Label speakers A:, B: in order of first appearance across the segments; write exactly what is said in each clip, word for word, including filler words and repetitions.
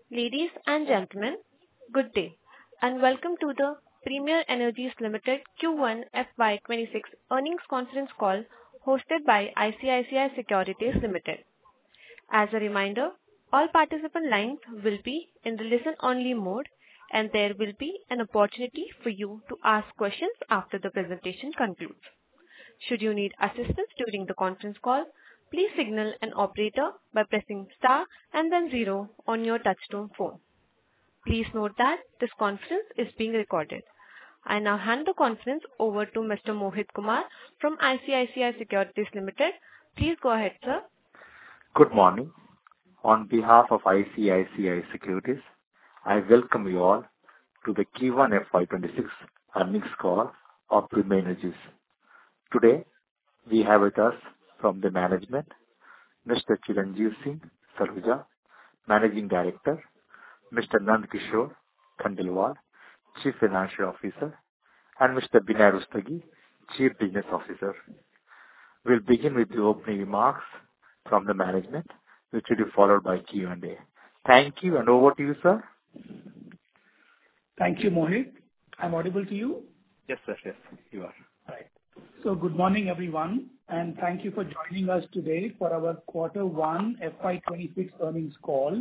A: Ladies and gentlemen, good day, and welcome to the Premier Energies Limited Q one F Y twenty-six earnings conference call hosted by I C I C I Securities Limited. As a reminder, all participant lines will be in the listen-only mode, and there will be an opportunity for you to ask questions after the presentation concludes. Should you need assistance during the conference call, please signal an operator by pressing star and then zero on your touchtone phone. Please note that this conference is being recorded. I now hand the conference over to Mister Mohit Kumar from I C I C I Securities Limited. Please go ahead, sir.
B: Good morning. On behalf of I C I C I Securities, I welcome you all to the Q one F Y twenty-six earnings call of Premier Energies. Today, we have with us from the management, Mister Chiranjeev Singh Saluja, Managing Director, Mister Nand Kishore Khandelwal, Chief Financial Officer, and Mister Vinay Rustagi, Chief Business Officer. We'll begin with the opening remarks from the management, which will be followed by Q and A. Thank you, and over to you, sir.
C: Thank you, Mohit. I'm audible to you?
B: Yes, sir. Yes, you are.
C: Right. So good morning, everyone, and thank you for joining us today for our Quarter one F Y twenty-six earnings call.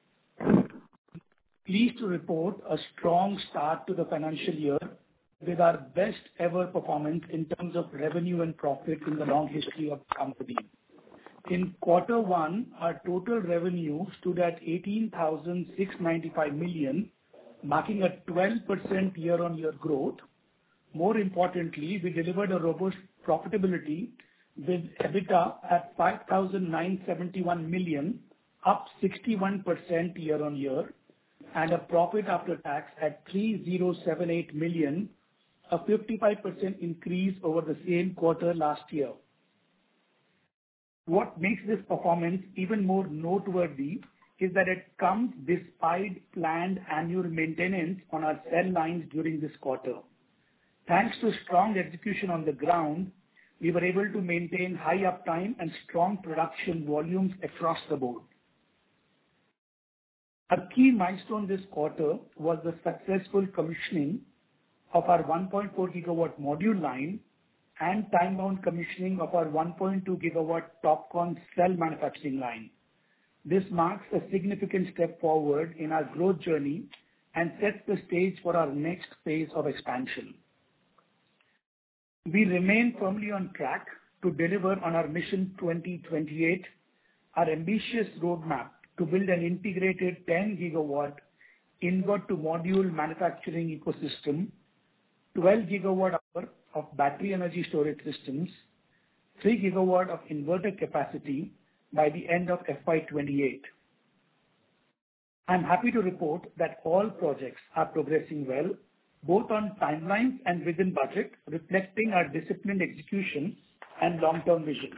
C: Pleased to report a strong start to the financial year with our best ever performance in terms of revenue and profit in the long history of the company. In Quarter one, our total revenue stood at eighteen thousand six hundred ninety-five million, marking a twelve percent year-on-year growth. More importantly, we delivered a robust profitability with EBITDA at five thousand nine hundred seventy-one million, up sixty-one percent year-on-year, and a profit after tax at three thousand seventy-eight million, a fifty-five percent increase over the same quarter last year. What makes this performance even more noteworthy is that it comes despite planned annual maintenance on our cell lines during this quarter. Thanks to strong execution on the ground, we were able to maintain high uptime and strong production volumes across the board. A key milestone this quarter was the successful commissioning of our one point four gigawatt module line and time-bound commissioning of our one point two gigawatt TOPCon cell manufacturing line. This marks a significant step forward in our growth journey and sets the stage for our next phase of expansion. We remain firmly on track to deliver on our Mission twenty twenty-eight, our ambitious roadmap to build an integrated ten gigawatt inward-to-module manufacturing ecosystem, twelve gigawatt hour of battery energy storage systems, three gigawatt of inverter capacity by the end of F Y twenty-eight. I'm happy to report that all projects are progressing well, both on timelines and within budget, reflecting our disciplined execution and long-term vision.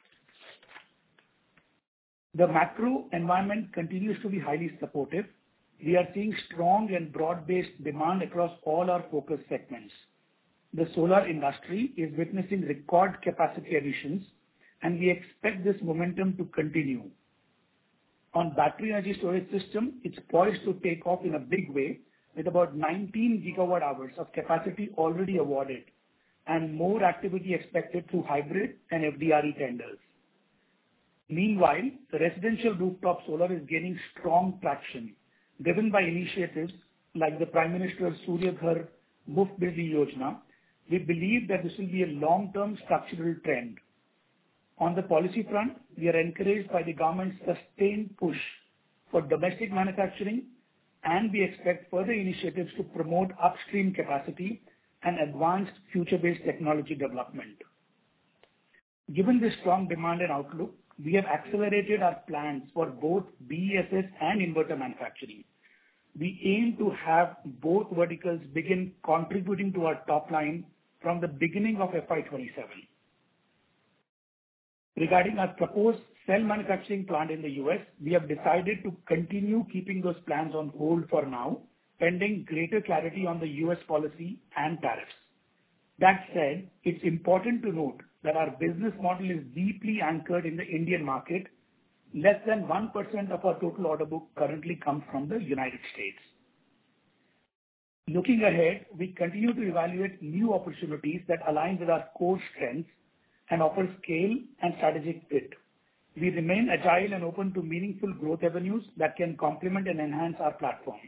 C: The macro environment continues to be highly supportive. We are seeing strong and broad-based demand across all our focus segments. The solar industry is witnessing record capacity additions, and we expect this momentum to continue. On battery energy storage system, it's poised to take off in a big way, with about nineteen gigawatt hours of capacity already awarded and more activity expected through hybrid and F D R E tenders. Meanwhile, the residential rooftop solar is gaining strong traction, driven by initiatives like the Prime Minister's Surya Ghar Muft Bijli Yojana. We believe that this will be a long-term structural trend. On the policy front, we are encouraged by the government's sustained push for domestic manufacturing, and we expect further initiatives to promote upstream capacity and advanced future-based technology development. Given this strong demand and outlook, we have accelerated our plans for both B E S S and inverter manufacturing. We aim to have both verticals begin contributing to our top line from the beginning of F Y twenty-seven. Regarding our proposed cell manufacturing plant in the U S, we have decided to continue keeping those plans on hold for now, pending greater clarity on the U S policy and tariffs. That said, it's important to note that our business model is deeply anchored in the Indian market, less than one percent of our total order book currently comes from the United States. Looking ahead, we continue to evaluate new opportunities that align with our core strengths and offer scale and strategic fit. We remain agile and open to meaningful growth avenues that can complement and enhance our platform.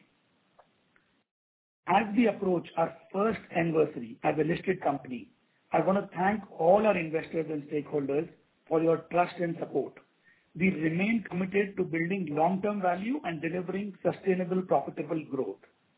C: As we approach our first anniversary as a listed company, I want to thank all our investors and stakeholders for your trust and support. We remain committed to building long-term value and delivering sustainable, profitable growth.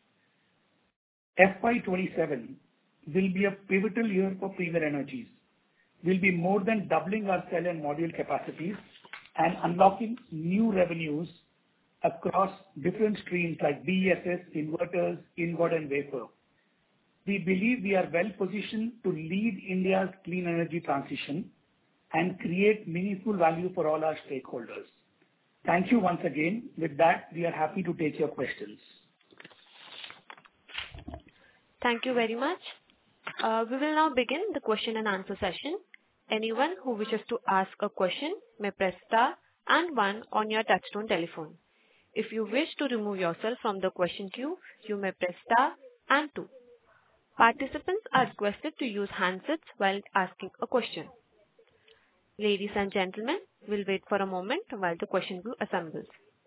C: F Y twenty-seven will be a pivotal year for Premier Energies. We'll be more than doubling our cell and module capacities and unlocking new revenues across different streams like B E S S, inverters, ingot, and wafer. We believe we are well positioned to lead India's clean energy transition and create meaningful value for all our stakeholders. Thank you once again. With that, we are happy to take your questions.
A: Thank you very much. Uh, we will now begin the question and answer session. Anyone who wishes to ask a question may press star and one on your touchtone telephone. If you wish to remove yourself from the question queue, you may press star and two. Participants are requested to use handsets while asking a question. Ladies and gentlemen, we'll wait for a moment while the question queue assembles.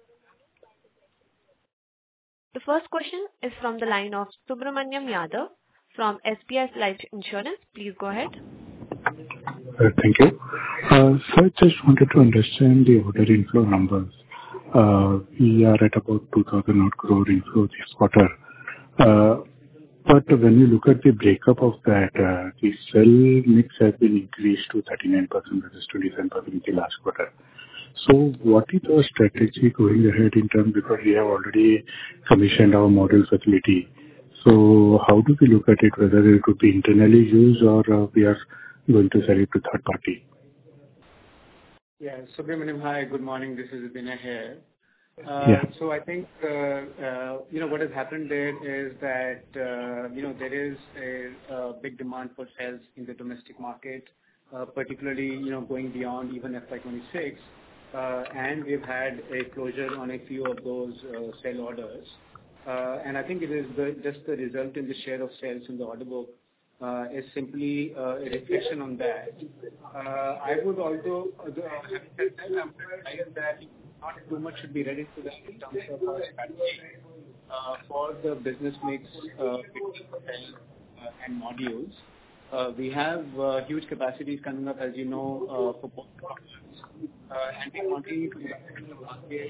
A: The first question is from the line of Subramaniam Yadav from S B I Life Insurance. Please go ahead.
D: Uh, Thank you. Uh, So I just wanted to understand the order inflow numbers. Uh, We are at about two thousand odd crore inflow this quarter. Uh, But when you look at the breakup of that, uh, the cell mix has been increased to thirty-nine percent versus twenty-seven percent in the last quarter. So what is our strategy going ahead in terms, because we have already commissioned our module facility. So how do we look at it, whether it could be internally used or uh, we are going to sell it to third party?
E: Yeah. Subramaniam, hi, good morning. This is Vinay here. Uh,
D: Yeah.
E: So I think, uh, uh, you know, what has happened there is that, uh, you know, there is a a big demand for cells in the domestic market, uh, particularly, you know, going beyond even F Y twenty-six. Uh, And we've had a closure on a few of those uh, cell orders. Uh, And I think it is the just the result in the share of sales in the order book uh, is simply uh, a reflection on that. Uh, I would also, uh, the- having said that, I would advise that not too much should be read into that in terms of our strategy uh, for the business mix uh, between cells uh, and modules. Uh, We have uh, huge capacities coming up, as you know, uh, for both products. Uh, And we continue to invest in the market.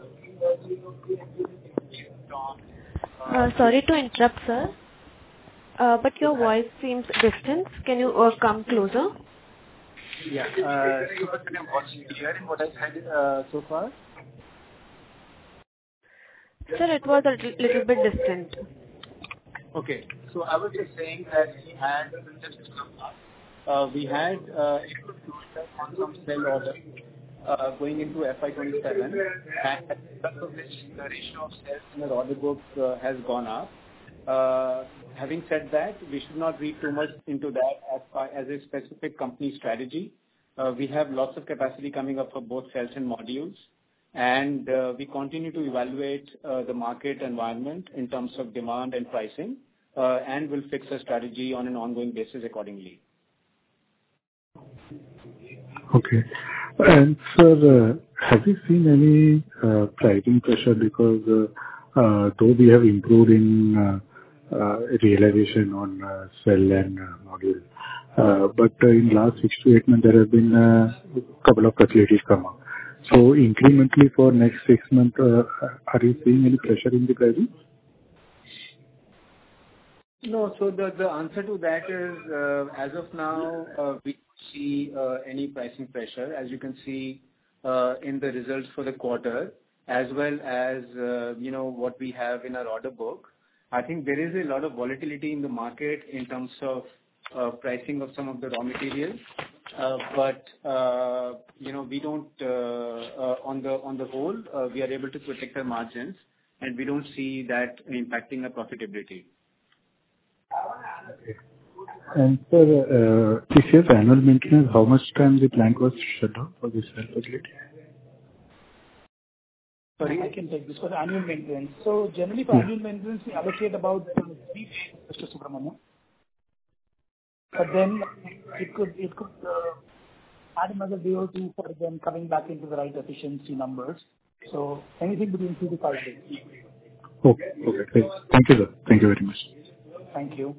A: Uh, sorry to interrupt, sir, uh, but your voice seems distant. Can you uh, come closer?
E: Yeah. uh, Subramaniam, was you hearing what I said uh, so far?
A: Sir, it was a little, little bit distant.
E: Okay. So I was just saying that we had just uh, we had uh, a good closure on some cell orders uh, going into F Y twenty-seven, and because of which the ratio of cells in our order book uh, has gone up. Uh, Having said that, we should not read too much into that as far as a specific company strategy. Uh, We have lots of capacity coming up for both cells and modules, and uh, we continue to evaluate uh, the market environment in terms of demand and pricing, uh, and will fix a strategy on an ongoing basis accordingly.
D: Okay. And sir, uh, have you seen any uh, pricing pressure? Because uh, uh, though we have improved in uh, uh, realization on uh, cell and uh, module, uh, but uh, in last six to eight months, there have been a couple of facilities come up. So incrementally for next six months, uh, are you seeing any pressure in the pricing?
E: No. So the the answer to that is, uh, as of now, uh, we don't see uh, any pricing pressure. As you can see uh, in the results for the quarter, as well as, uh, you know, what we have in our order book. I think there is a lot of volatility in the market in terms of uh, pricing of some of the raw materials. Uh, But, uh, you know, we don't, uh, uh, on the on the whole, uh, we are able to protect our margins, and we don't see that impacting our profitability.
D: Okay. And sir, uh, this year's annual maintenance, how much time the plant was shut down for this cell facility?
E: Sorry?
C: I can take this for the annual maintenance. So generally for
D: Yeah.
C: annual maintenance, we allocate about uh, three days, Mister Subramanian. But then it could it could uh, add another day or two for them coming back into the right efficiency numbers. So anything between three to five days.
D: Okay. Okay. Great. Thank you, sir. Thank you very much.
C: Thank you.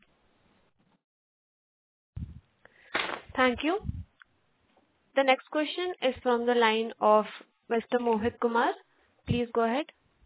A: Thank you. The next question is from the line of Mister Mohit Kumar. Please go ahead.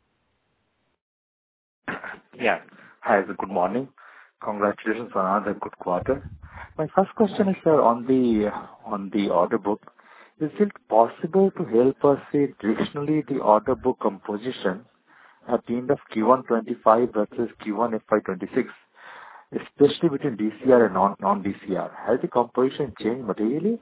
B: Yeah. Hi, sir. Good morning. Congratulations on another good quarter. My first question is, sir, on the on the order book. Is it possible to help us see directionally the order book composition at the end of Q one twenty-five versus Q one F Y twenty-six, especially between D C R and non non-D C R? Has the composition changed materially?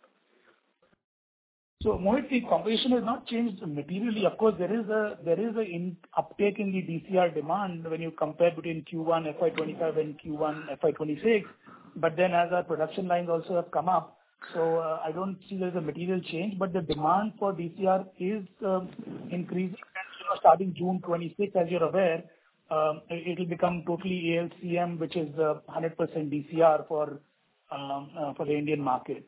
C: So Mohit, the composition has not changed materially. Of course, there is a there is a in uptake in the D C R demand when you compare between Q one F Y twenty-five and Q one F Y twenty-six. But then as our production lines also have come up, so uh, I don't see there's a material change. But the demand for D C R is um, increasing. And, you know, starting June twenty-sixth, as you're aware, um, it will become totally A L C M, which is uh, one hundred percent D C R for um, uh, for the Indian market.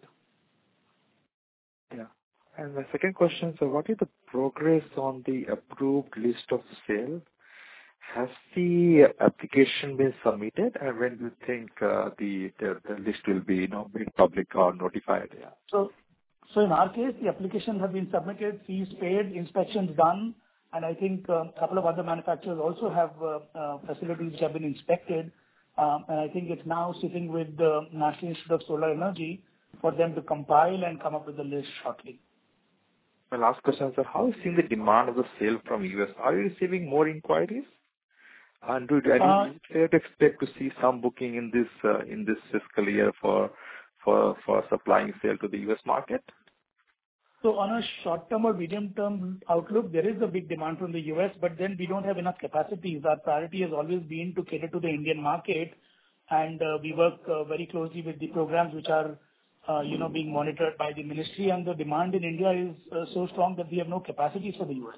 B: Yeah. And my second question, so what is the progress on the approved list of sale? Has the application been submitted, and when do you think uh, the, the the list will be, you know, made public or notified? Yeah.
C: So, so in our case, the applications have been submitted, fees paid, inspections done, and I think a couple of other manufacturers also have uh, uh, facilities which have been inspected. Um, and I think it's now sitting with the National Institute of Solar Energy for them to compile and come up with the list shortly.
B: My last question, sir, how is seeing the demand of the sale from U S? Are you receiving more inquiries? And do you,
C: Uh,
B: is it fair to expect to see some booking in this uh, in this fiscal year for for for supplying sale to the U S market?
C: So on a short-term or medium-term outlook, there is a big demand from the U S, but then we don't have enough capacities. Our priority has always been to cater to the Indian market, and uh, we work uh, very closely with the programs which are, uh, you know, being monitored by the ministry, and the demand in India is uh, so strong that we have no capacities for the U S.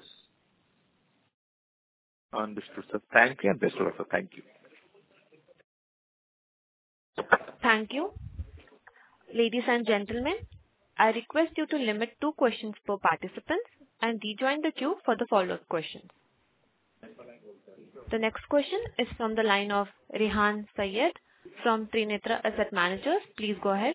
B: Understood, sir. Thank you, and best of luck, sir. Thank you.
A: Thank you. Ladies and gentlemen, I request you to limit two questions per participant and rejoin the queue for the follow-up questions. The next question is from the line of Rehan Syed from Trinetra Asset Managers. Please go ahead.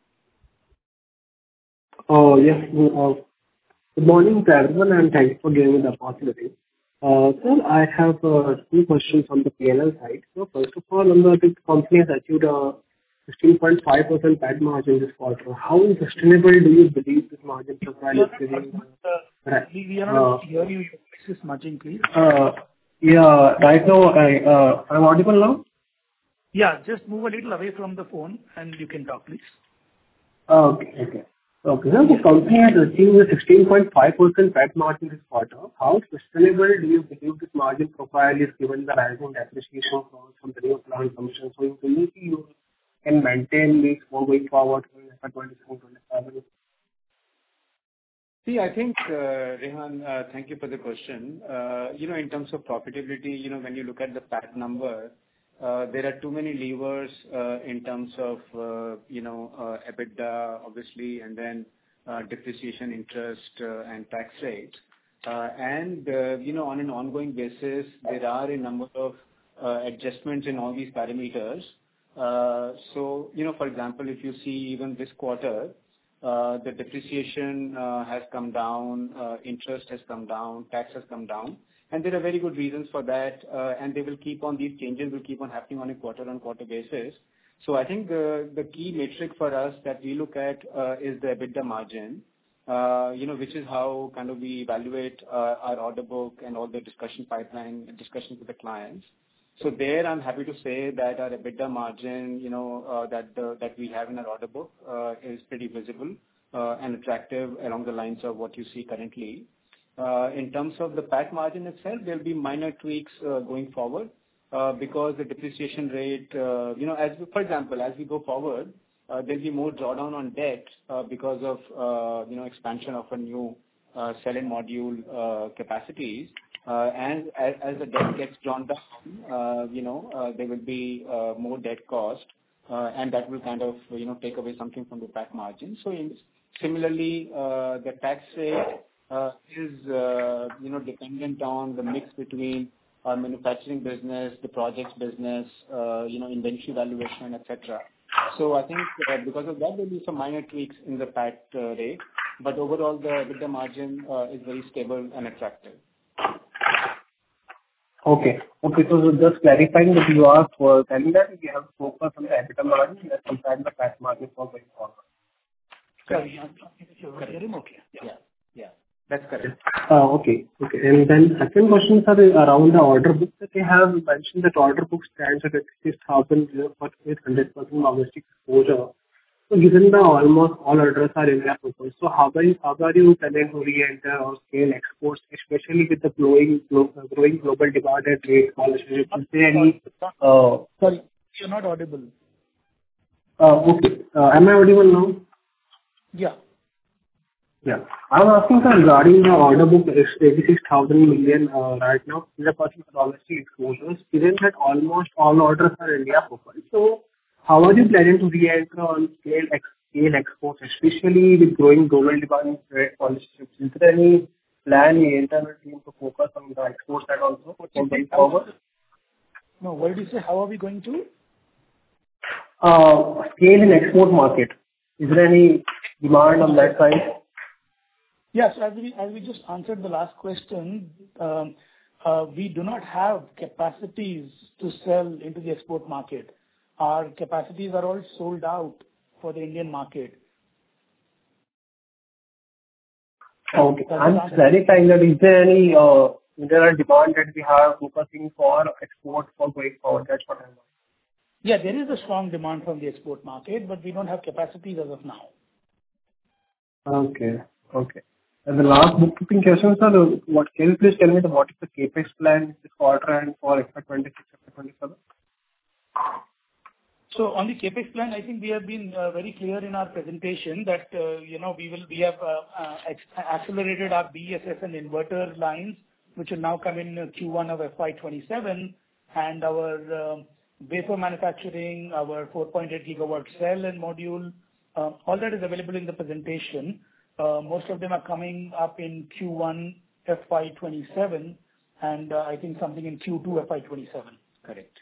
F: Oh, yes. Uh, Good morning to everyone, and thanks for giving me the opportunity. Uh, Sir, I have uh, two questions on the P and L side. So first of all, on the the company has achieved a sixteen point five percent P A T margin this quarter. How sustainable do you believe this margin profile is giving?
C: Uh, we, we are not able to hear you. This is smudging, please.
F: Uh, Yeah, right now, I, uh, I'm audible now?
C: Yeah, just move a little away from the phone and you can talk, please.
F: Okay. Okay. Okay. Now, the company has achieved a sixteen point five percent P A T margin this quarter. How sustainable do you believe this margin profile is given the rising depreciation from the new plant commission? So do you think you can maintain this going forward in F Y twenty-seven twenty-seven?
E: See, I think, uh, Rehan, uh, thank you for the question. Uh, You know, in terms of profitability, you know, when you look at the P A T number, uh, there are too many levers uh, in terms of, uh, you know, uh, EBITDA, obviously, and then uh, depreciation, interest, uh, and tax rate. Uh, And, uh, you know, on an ongoing basis, there are a number of uh, adjustments in all these parameters. Uh, So, you know, for example, if you see even this quarter, Uh, the depreciation uh, has come down, uh, interest has come down, tax has come down, and there are very good reasons for that, uh, and they will keep on, these changes will keep on happening on a quarter-on-quarter basis. So I think the the key metric for us that we look at uh, is the EBITDA margin, uh, you know, which is how kind of we evaluate uh, our order book and all the discussion pipeline, discussions with the clients. So there, I'm happy to say that our EBITDA margin, you know, uh, that the, that we have in our order book uh, is pretty visible uh, and attractive along the lines of what you see currently. Uh, in terms of the P A T margin itself, there'll be minor tweaks uh, going forward uh, because the depreciation rate, uh, you know, as we, for example, as we go forward, uh, there'll be more drawdown on debt uh, because of uh, you know expansion of a new uh, cell and module uh, capacities. Uh, and as, as the debt gets drawn down, uh, you know, uh, there will be uh, more debt cost, uh, and that will kind of, you know, take away something from the P A T margin. So in, similarly, uh, the tax rate uh, is, uh, you know, dependent on the mix between our manufacturing business, the projects business, uh, you know, inventory valuation, et cetera. So I think uh, because of that, there will be some minor tweaks in the P A T uh, rate, but overall, the EBITDA margin uh, is very stable and attractive.
F: Okay. Okay. So just clarifying that you are uh, telling that we have to focus on the EBITDA margin as compared to the P A T margin for going forward.
C: Sorry, you're very okay.
E: Yeah. Yeah. Yeah. That's correct.
F: Uh, Okay. Okay. And then second question, sir, is around the order book that they have mentioned that order book stands at six thousand for one hundred percent domestic exposure. So given the almost all orders are India focused, so how are you, how are you planning to re-enter or scale exports, especially with the growing, glo- uh, growing global demand and trade policies? Is there any, uh,
C: Sorry, you're not audible.
F: uh, okay, uh, am I audible now?
C: Yeah.
F: Yeah. I'm asking, sir, regarding the order book, is eighty-six thousand million uh, right now, in the percent domestic exposures, given that almost all orders are India focused. So how are you planning to re-enter on scale ex- scale exports, especially with growing global demand and trade policies? Is there any plan in the internal team to focus on the export side also going forward?
C: No, what did you say? How are we going to?
F: Uh, Scale in export market. Is there any demand on that side?
C: Yes, as we as we just answered the last question, um, uh, we do not have capacities to sell into the export market. Our capacities are all sold out for the Indian market.
F: Okay. I'm clarifying that is there any uh, internal demand that we have focusing for export for going forward? That's what I'm asking.
C: Yeah, there is a strong demand from the export market, but we don't have capacities as of now.
F: Okay. Okay. And the last bookkeeping question, sir, what can you please tell me the what is the CapEx plan this quarter and for F Y twenty-six, F Y twenty-seven?
C: So on the CapEx plan, I think we have been uh, very clear in our presentation that, uh, you know, we will we have uh, uh, ex- accelerated our B E S S and inverter lines, which will now come in uh, Q one of F Y twenty-seven, and our um, wafer manufacturing, our four point eight gigawatt cell and module, uh, all that is available in the presentation. Uh, Most of them are coming up in Q one F Y twenty-seven, and uh, I think something in Q two F Y twenty-seven.
E: Correct.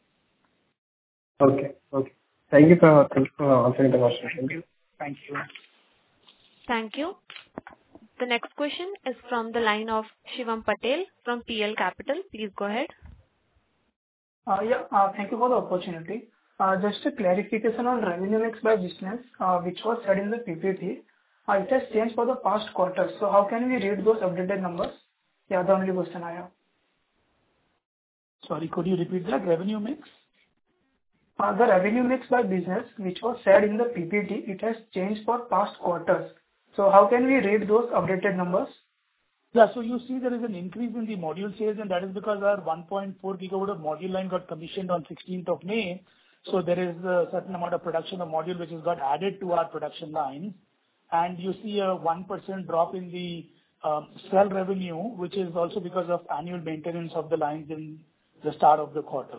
F: Okay. Okay. Thank you for thank you for answering the question.
C: Thank you. Thank you.
A: Thank you. The next question is from the line of Shivam Patel from P L Capital. Please go ahead.
G: Uh, Yeah, uh, thank you for the opportunity. Uh, Just a clarification on revenue mix by business, uh, which was said in the P P T. Uh, It has changed for the past quarter, so how can we read those updated numbers? Yeah, the only question I have.
C: Sorry, could you repeat that? Revenue mix?
G: Uh, The revenue mix by business, which was said in the P P T, it has changed for past quarters. So how can we read those updated numbers?
C: Yeah. So you see there is an increase in the module sales, and that is because our one point four gigawatt of module line got commissioned on sixteenth of May. So there is a certain amount of production of module which has got added to our production lines. And you see a one percent drop in the um, cell revenue, which is also because of annual maintenance of the lines in the start of the quarter.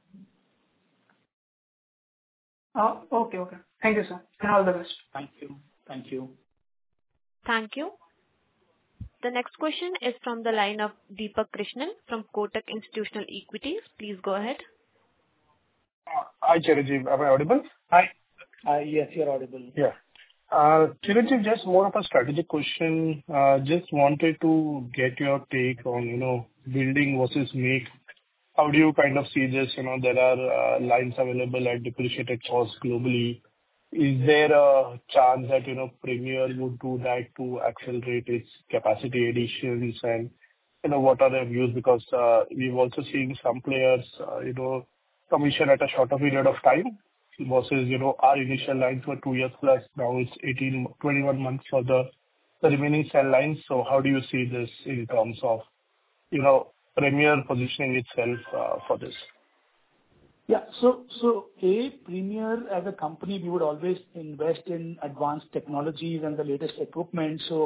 G: Uh, Okay, okay. Thank you, sir, and all the best.
C: Thank you. Thank you.
A: Thank you. The next question is from the line of Deepak Krishnan from Kotak Institutional Equities. Please go ahead.
H: Hi, Chiranjeev. Am I audible?
C: Hi. Uh, Yes, you're audible.
H: Yeah. Uh, Chiranjeev, just more of a strategic question. Uh, Just wanted to get your take on, you know, building versus make. How do you kind of see this? You know, there are uh, lines available at depreciated cost globally. Is there a chance that, you know, Premier would do that to accelerate its capacity additions? And, you know, what are their views? Because uh, we've also seen some players, uh, you know, commission at a shorter period of time versus, you know, our initial lines were two years plus. Now it's eighteen, twenty-one months for the the remaining cell lines. So how do you see this in terms of, you know, Premier positioning itself uh, for this?
C: Yeah. So, so A, Premier as a company, we would always invest in advanced technologies and the latest equipment. So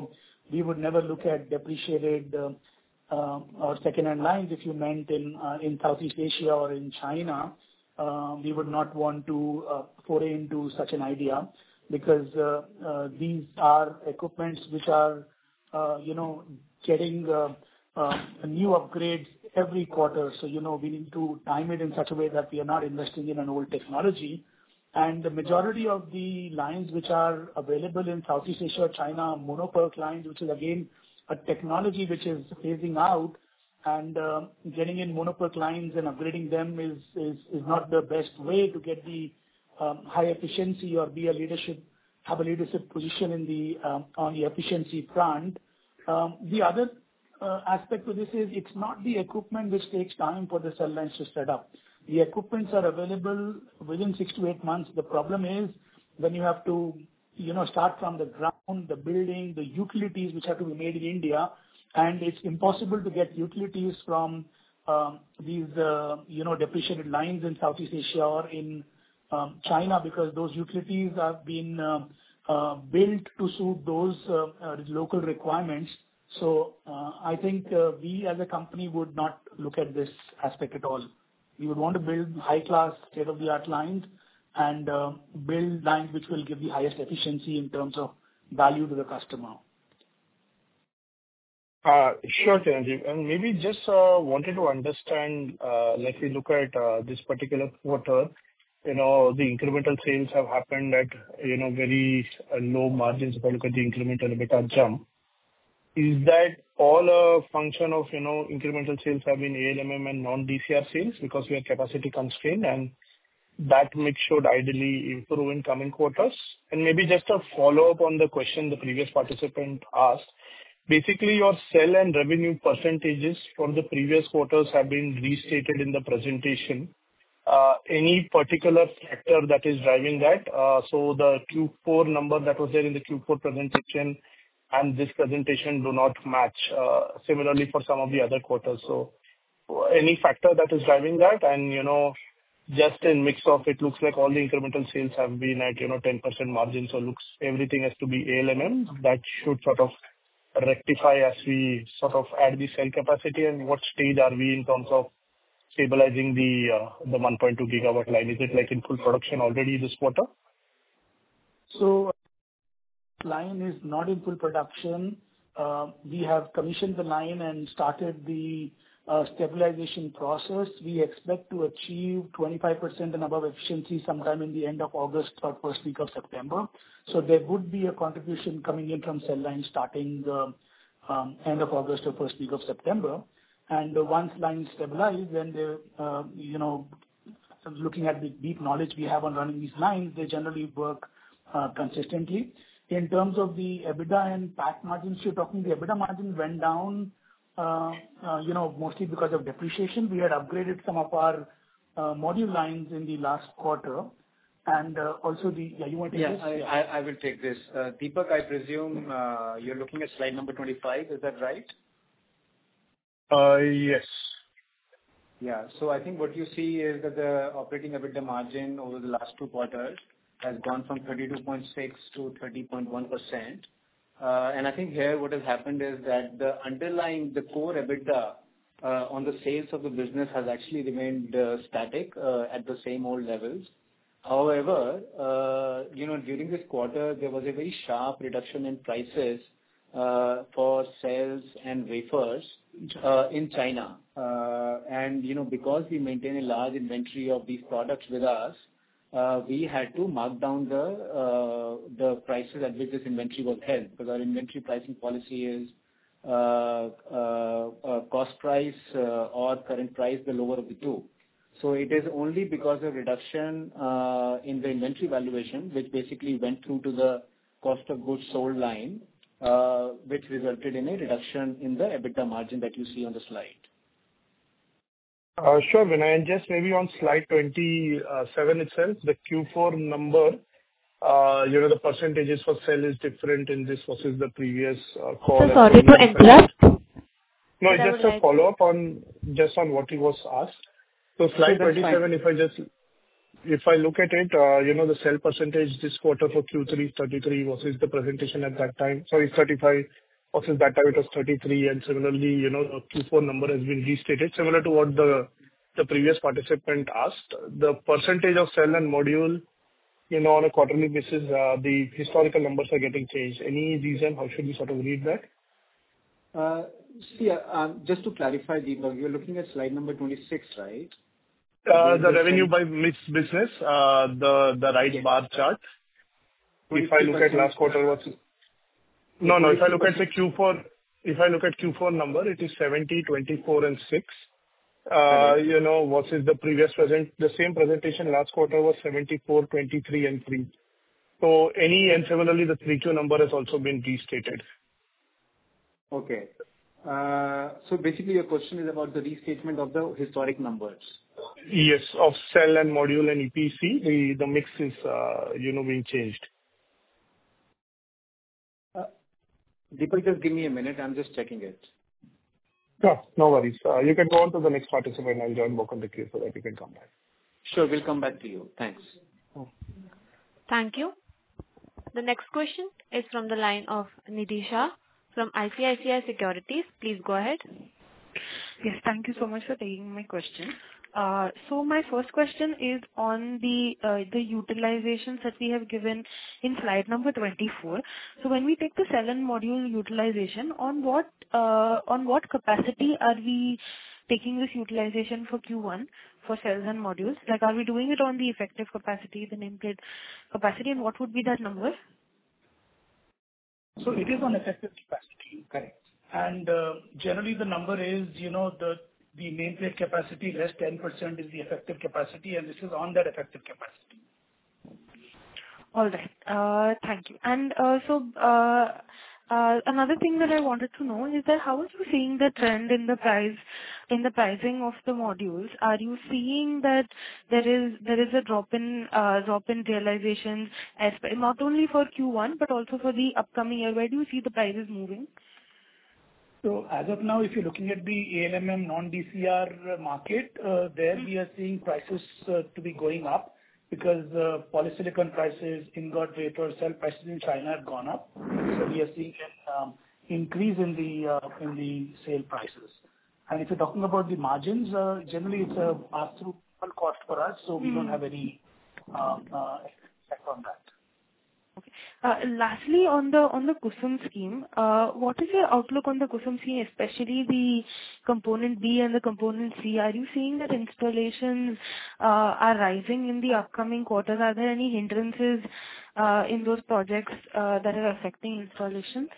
C: we would never look at depreciated uh, uh, or second-hand lines. If you meant in uh, in Southeast Asia or in China, uh, we would not want to uh, foray into such an idea, because uh, uh, these are equipments which are, uh, you know, getting uh, uh, new upgrades every quarter. So, you know, we need to time it in such a way that we are not investing in an old technology. And the majority of the lines which are available in Southeast Asia or China, mono-PERC lines, which is again a technology which is phasing out, and uh, getting in mono-PERC lines and upgrading them is, is, is not the best way to get the um, high efficiency or be a leadership, have a leadership position in the um, on the efficiency front. Um, the other uh, aspect to this is it's not the equipment which takes time for the cell lines to set up. The equipments are available within six to eight months. The problem is when you have to, you know, start from the ground, the building, the utilities which have to be made in India, and it's impossible to get utilities from um, these, uh, you know, depreciated lines in Southeast Asia or in um, China, because those utilities have been uh, uh, built to suit those uh, uh, local requirements. So uh, I think uh, we as a company would not look at this aspect at all. We would want to build high-class, state-of-the-art lines and uh, build lines which will give the highest efficiency in terms of value to the customer.
H: Uh, Sure, Chiranjeev. And maybe just uh, wanted to understand, uh, like we look at uh, this particular quarter, you know, the incremental sales have happened at, you know, very uh, low margins. If I look at the incremental EBITDA jump, is that all a function of, you know, incremental sales have been A L M M and non-D C R sales because we are capacity constrained, and that mix should ideally improve in coming quarters? And maybe just a follow-up on the question the previous participant asked. Basically, your sell and revenue percentages from the previous quarters have been restated in the presentation. Uh, Any particular factor that is driving that? Uh, So the Q four number that was there in the Q four presentation and this presentation do not match, uh, similarly for some of the other quarters. So any factor that is driving that? And, you know, just in mix of it looks like all the incremental sales have been at, you know, ten percent margin, so looks everything has to be A L M M. That should sort of rectify as we sort of add the cell capacity. And what stage are we in terms of stabilizing the uh, the one point two gigawatt line? Is it like in full production already this quarter?
C: So line is not in full production. Uh, we have commissioned the line and started the uh, stabilization process. We expect to achieve twenty-five percent and above efficiency sometime in the end of August or first week of September. So there would be a contribution coming in from cell line starting the um, end of August or first week of September. And uh, once lines stabilize, then they, uh, you know, looking at the deep knowledge we have on running these lines, they generally work uh, consistently. In terms of the EBITDA and P A T margins, you're talking the EBITDA margin went down, uh, uh, you know, mostly because of depreciation. We had upgraded some of our uh, module lines in the last quarter. And uh, also the, yeah, you want to take
E: Yeah,
C: this?
E: I, I, I will take this. Uh, Deepak, I presume uh, you're looking at slide number twenty-five. Is that right?
H: Uh, Yes.
E: Yeah. So I think what you see is that the operating EBITDA margin over the last two quarters has gone from thirty-two point six to thirty point one percent. Uh, and I think here what has happened is that the underlying, the core EBITDA uh, on the sales of the business has actually remained uh, static uh, at the same old levels. However, uh, you know, during this quarter, there was a very sharp reduction in prices uh, for cells and wafers uh, in China. Uh, and, you know, because we maintain a large inventory of these products with us, uh, we had to mark down the uh, the prices at which this inventory was held, because our inventory pricing policy is uh, uh, uh, cost price uh, or current price, the lower of the two. So it is only because of reduction uh, in the inventory valuation, which basically went through to the cost of goods sold line, uh, which resulted in a reduction in the EBITDA margin that you see on the slide.
H: Uh, Sure, Vinay. And just maybe on slide twenty-seven itself, the Q four number, uh, you know, the percentages for cell is different in this versus the previous uh, call.
A: So sorry to interrupt.
H: No,
A: But I
H: just
A: would
H: a
A: like-
H: follow-up on just on what he was asked. So slide
E: Sure, that's
H: twenty-seven, if I just, if I look at it, uh, you know, the cell percentage this quarter for Q three is thirty-three versus the presentation at that time, sorry, thirty-five versus that time it was thirty-three, and similarly, you know, the Q four number has been restated, similar to what the the previous participant asked. The percentage of cell and module, you know, on a quarterly basis, uh, the historical numbers are getting changed. Any reason? How should we sort of read that?
E: Uh, See, uh, um, just to clarify, Deepak, you're looking at slide number twenty-six, right?
H: Uh,
E: There's
H: The
E: a
H: revenue
E: trend-
H: by mix business, uh, the the right
E: Yes.
H: bar chart. If I look at last quarter, what's... No, no, if I look at the Q four, if I look at Q four number, it is seventy, twenty-four, and six. Uh,
E: Correct.
H: You know, versus the previous present, the same presentation last quarter was seventy-four, twenty-three, and three. So any, and similarly, the three Q number has also been restated.
E: Okay. Uh, So basically, your question is about the restatement of the historic numbers.
H: Yes, of cell and module and E P C, the the mix is, uh, you know, being changed.
E: Uh, Deepak, just give me a minute. I'm just checking it.
H: Yeah, no worries. Uh, You can go on to the next participant. I'll join back on the queue so that you can come back.
E: Sure, we'll come back to you. Thanks.
A: Thank you. The next question is from the line of Nidhi Shah from I C I C I Securities. Please go ahead.
I: Yes, thank you so much for taking my question. Uh, So my first question is on the uh, the utilizations that we have given in slide number twenty-four. So when we take the cell and module utilization, on what uh, on what capacity are we taking this utilization for Q one for cells and modules? Like, are we doing it on the effective capacity, the nameplate capacity, and what would be that number?
C: So it is on effective capacity. Correct. And uh, generally the number is, you know, the the nameplate capacity less ten percent is the effective capacity, and this is on that effective capacity.
I: All right. Uh, Thank you. And uh, so uh, uh, another thing that I wanted to know is that how are you seeing the trend in the price, in the pricing of the modules? Are you seeing that there is there is a drop in uh, drop in realizations, as not only for Q one, but also for the upcoming year? Where do you see the prices moving?
C: So as of now, if you're looking at the A L M M non-D C R market, uh, there we are seeing prices uh, to be going up because uh, polysilicon prices, ingot wafer, cell prices in China have gone up. So we are seeing an um, increase in the uh, in the sale prices. And if you're talking about the margins, uh, generally it's a pass-through cost for us, so we don't have any uh, uh, effect on that.
I: Okay. Uh, Lastly, on the on the KUSUM scheme, uh, what is your outlook on the KUSUM scheme, especially the component B and the component C? Are you seeing that installations uh, are rising in the upcoming quarters? Are there any hindrances uh, in those projects uh, that are affecting installations?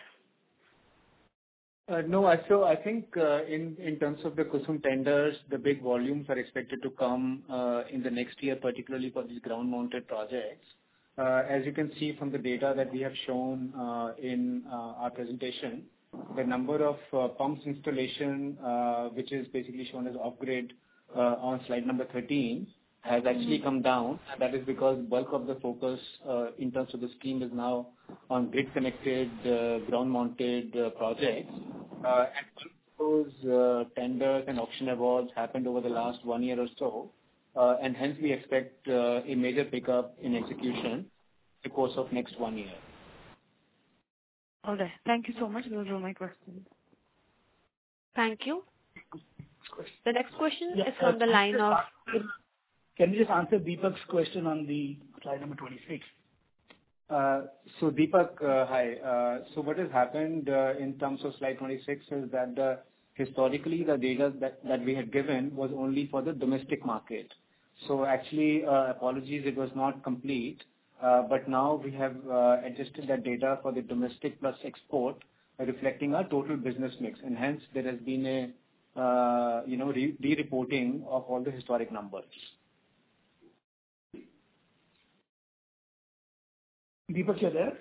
E: Uh, No, I so I think uh, in in terms of the KUSUM tenders, the big volumes are expected to come uh, in the next year, particularly for these ground-mounted projects. Uh, As you can see from the data that we have shown uh, in uh, our presentation, the number of uh, pumps installation, uh, which is basically shown as off-grid uh, on slide number thirteen, has actually come down. And that is because bulk of the focus uh, in terms of the scheme is now on grid-connected, uh, ground-mounted uh, projects. Uh, And those uh, tenders and auction awards happened over the last one year or so. Uh, and hence we expect uh, a major pickup in execution in the course of next one year.
I: All right. Thank you so much. Those were my questions.
A: Thank you. The next question
C: Yeah,
A: is from
C: uh,
A: the line of...
C: Can you just answer Deepak's question on the slide number twenty-six?
E: Uh, So Deepak, uh, hi. Uh, So what has happened uh, in terms of slide twenty-six is that the historically the data that that we had given was only for the domestic market. So actually, uh, apologies, it was not complete. Uh, But now we have uh, adjusted that data for the domestic plus export, uh, reflecting our total business mix. And hence, there has been a, uh, you know, re- re-reporting of all the historic numbers.
C: Deepak, you're there?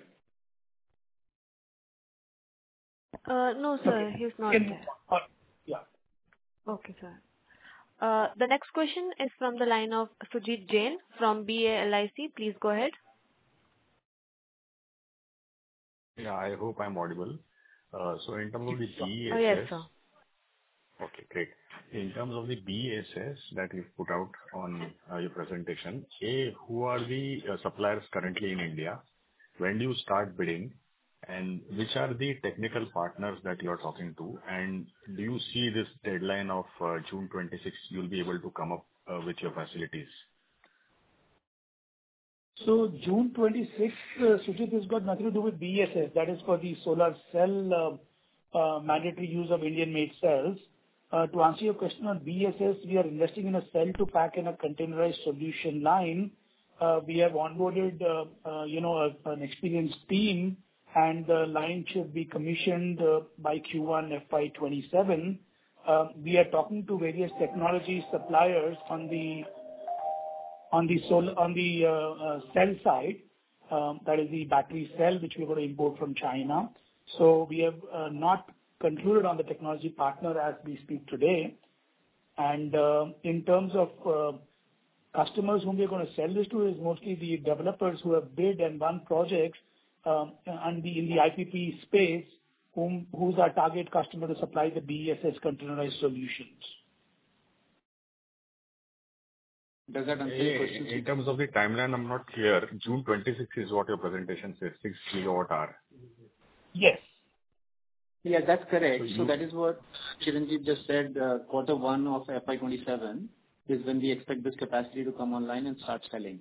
A: Uh, no, sir,
C: Okay.
A: he's not
C: Can-
A: there.
C: uh, Yeah.
A: Okay, sir. Uh, the next question is from the line of Sujit Jain from B A L I C. Please go ahead.
J: Yeah, I hope I'm audible. Uh, So in terms of the B E S S...
A: Oh, yes, sir.
J: Okay, great. In terms of the B E S S that you've put out on uh, your presentation, A, who are the uh, suppliers currently in India? When do you start bidding? And which are the technical partners that you are talking to? And do you see this deadline of uh, June twenty-sixth, you'll be able to come up uh, with your facilities?
C: So June twenty-sixth, uh, Sujit, has got nothing to do with B E S S. That is for the solar cell uh, uh, mandatory use of Indian-made cells. Uh, To answer your question on B E S S, we are investing in a cell-to-pack and a containerized solution line. Uh, We have onboarded, uh, uh, you know, a- an experienced team, and the line should be commissioned uh, by Q one F Y twenty-seven. Uh, We are talking to various technology suppliers on the on the sol- on the uh, uh, cell side, um, that is the battery cell, which we're going to import from China. So we have uh, not concluded on the technology partner as we speak today. And uh, in terms of uh, customers whom we're going to sell this to is mostly the developers who have bid and won projects um, and the, in the I P P space, whom who's our target customer to supply the B E S S containerized solutions.
E: Does that answer your question?
J: In terms of the timeline, I'm not clear. June twenty-sixth is what your presentation says, six gigawatt hour.
C: Yes.
E: Yeah, that's correct.
J: So
E: So
J: you-
E: that is what Chiranjeev just said, uh, quarter one of F Y twenty-seven is when we expect this capacity to come online and start selling.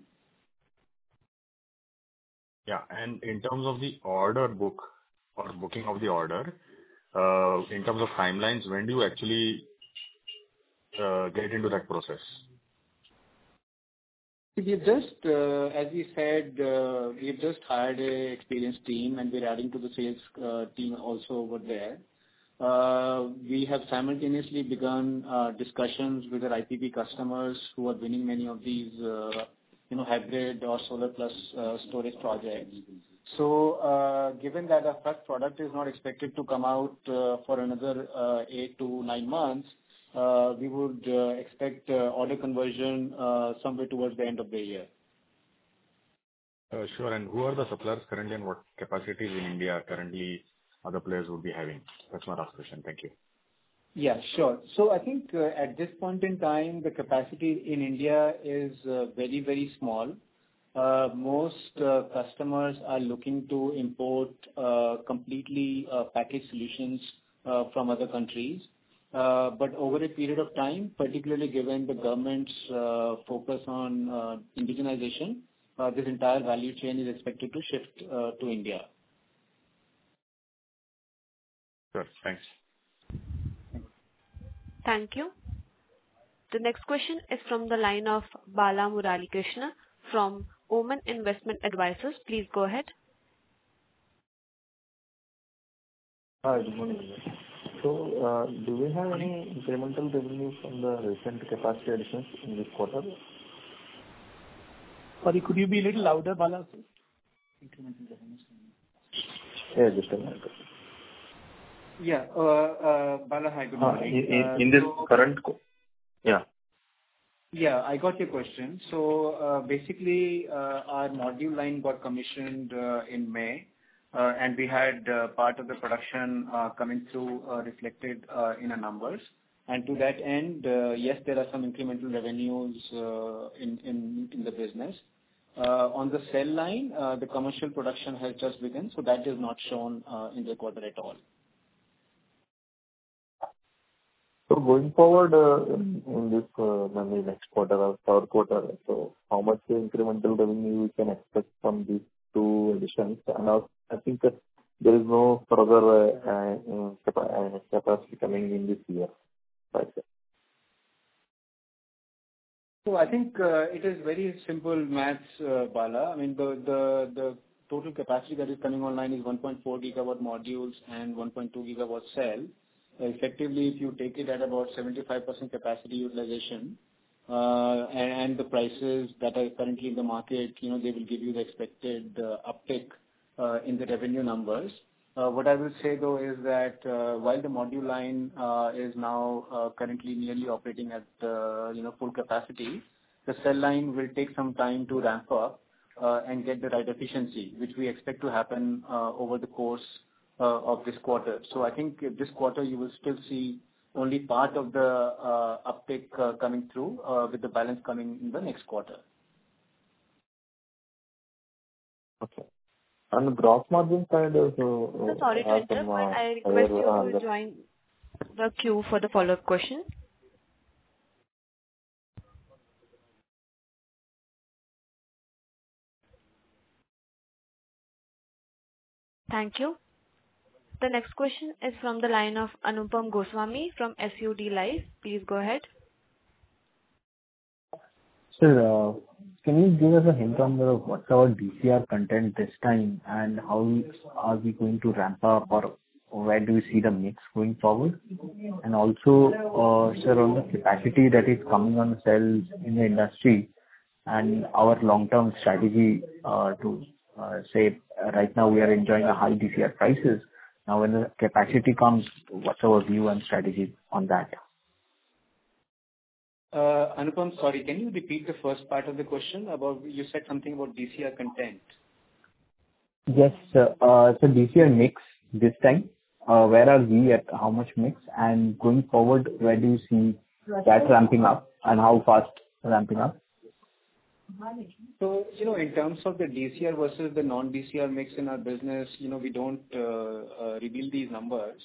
J: Yeah. And in terms of the order book or booking of the order, uh, in terms of timelines, when do you actually uh, get into that process?
E: We have just, uh, as we said, uh, we have just hired a experienced team, and we're adding to the sales uh, team also over there. Uh, We have simultaneously begun uh, discussions with our I P P customers who are winning many of these, uh, you know, hybrid or solar plus uh, storage projects. So, uh, given that our first product is not expected to come out uh, for another uh, eight to nine months, uh, we would uh, expect uh, order conversion uh, somewhere towards the end of the year.
J: Uh, Sure. And who are the suppliers currently, and what capacities in India currently other players would be having? That's my last question. Thank you.
E: Yeah, sure. So I think uh, at this point in time, the capacity in India is uh, very, very small. Uh, Most uh, customers are looking to import uh, completely uh, packaged solutions uh, from other countries. Uh, But over a period of time, particularly given the government's uh, focus on uh, indigenization, uh, this entire value chain is expected to shift uh, to India.
J: Sure. Thanks.
A: Thank you. The next question is from the line of Bala Murali Krishna from Oman Investment Advisors. Please go ahead.
K: Hi, good morning. So, uh, do we have any incremental revenue from the recent capacity additions in this quarter?
C: Sorry, could you be a little louder, Bala?
K: Yeah, just a minute.
E: Yeah. uh, uh, Bala, hi, good
K: Uh,
E: morning.
K: In in-
E: Uh,
K: in this
E: so-
K: current... co- Yeah.
E: Yeah, I got your question. So, uh, basically, uh, our module line got commissioned uh, in May, uh, and we had uh, part of the production uh, coming through uh, reflected uh, in our numbers. And to that end, uh, yes, there are some incremental revenues uh, in in in the business. Uh, On the cell line, uh, the commercial production has just begun, so that is not shown uh, in the quarter at all.
K: So going forward, uh, in in this, uh, maybe next quarter or third quarter, so how much incremental revenue we can expect from these two additions? And also, I think that there is no further uh, uh, capa- uh, capacity coming in this year, right?
E: So I think uh, it is very simple maths, uh, Bala. I mean, the the the total capacity that is coming online is one point four gigawatt modules and one point two gigawatt cell. Effectively, if you take it at about seventy-five percent capacity utilization, uh, and and the prices that are currently in the market, you know, they will give you the expected uh, uptick uh, in the revenue numbers. Uh, What I will say, though, is that uh, while the module line uh, is now uh, currently nearly operating at uh, you know full capacity, the cell line will take some time to ramp up uh, and get the right efficiency, which we expect to happen uh, over the course uh, of this quarter. So I think this quarter you will still see only part of the uh, uptick uh, coming through, uh, with the balance coming in the next quarter.
K: Okay. On the gross margin side,
A: So
K: so
A: sorry to
K: have
A: interrupt,
K: some
A: but
K: uh,
A: I
K: higher
A: request you
K: uh,
A: to
K: the-
A: join the queue for the follow-up question. Thank you. The next question is from the line of Anupam Goswami from S U D Life. Please go ahead.
L: Sir, uh, can you give us a hint on the what's our D C R content this time, and how are we going to ramp up, or where do we see the mix going forward? And also, uh, sir, on the capacity that is coming on the cells in the industry and our long-term strategy, uh, to uh, say, uh, right now we are enjoying a high D C R prices. Now, when the capacity comes, what's our view and strategy on that?
E: Uh, Anupam, sorry, can you repeat the first part of the question about, you said something about D C R content?
L: Yes, sir. Uh, So D C R mix this time, uh, where are we at, how much mix? And going forward, where do you see that ramping up, and how fast ramping up?
E: So, you know, in terms of the D C R versus the non-D C R mix in our business, you know, we don't uh, uh, reveal these numbers.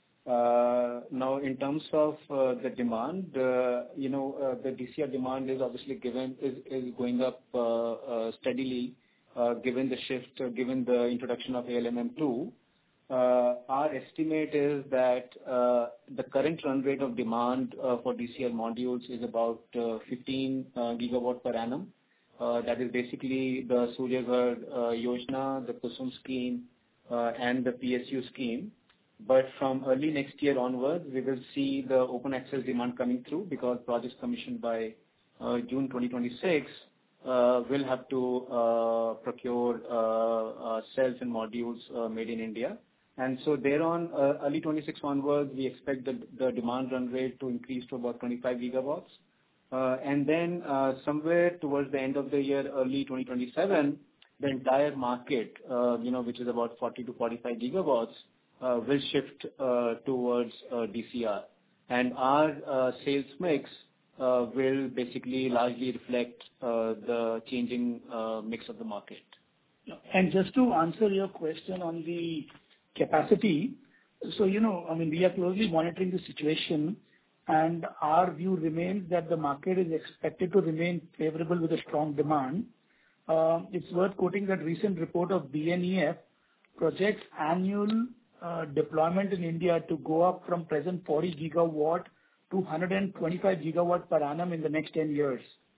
E: Uh, Now, in terms of uh, the demand, uh, you know, uh, the D C R demand is obviously given is is going up uh, uh, steadily, uh, given the shift, uh, given the introduction of A L M M two. Uh, Our estimate is that uh, the current run rate of demand uh, for D C R modules is about uh, fifteen uh, gigawatt per annum. Uh, That is basically the Surya Ghar uh, Yojana, the Kusum scheme, uh, and the P S U scheme. But from early next year onwards, we will see the open access demand coming through, because projects commissioned by uh, June twenty twenty-six uh, will have to uh, procure uh, uh, cells and modules uh, made in India. And so thereon, uh, early twenty-six onwards, we expect the the demand run rate to increase to about twenty-five gigawatts. Uh, And then, uh, somewhere towards the end of the year, early twenty twenty-seven, the entire market, uh, you know, which is about forty to forty-five gigawatts, uh, will shift uh, towards uh, D C R. And our uh, sales mix uh, will basically largely reflect uh, the changing uh, mix of the market.
C: And just to answer your question on the capacity, so, you know, I mean, we are closely monitoring the situation, and our view remains that the market is expected to remain favorable with a strong demand. Uh, It's worth quoting that recent report of B N E F projects annual uh, deployment in India to go up from present forty gigawatt to one hundred twenty-five gigawatt per annum in the next ten years.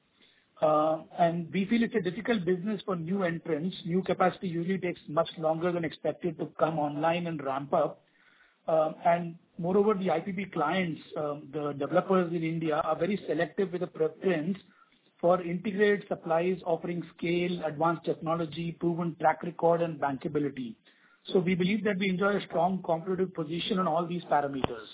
C: Uh, And we feel it's a difficult business for new entrants. New capacity usually takes much longer than expected to come online and ramp up. Um, And moreover, the I P P clients, um, the developers in India, are very selective with a preference for integrated supplies offering scale, advanced technology, proven track record, and bankability. So we believe that we enjoy a strong competitive position on all these parameters.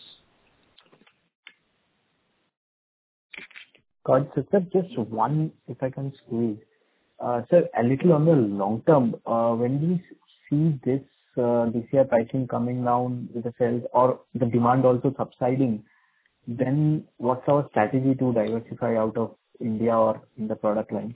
L: Got it, sir. Just one, if I can squeeze. Uh, Sir, a little on the long term, uh, when do you see this uh, D C R pricing coming down with the sales or the demand also subsiding, then what's our strategy to diversify out of India or in the product lines?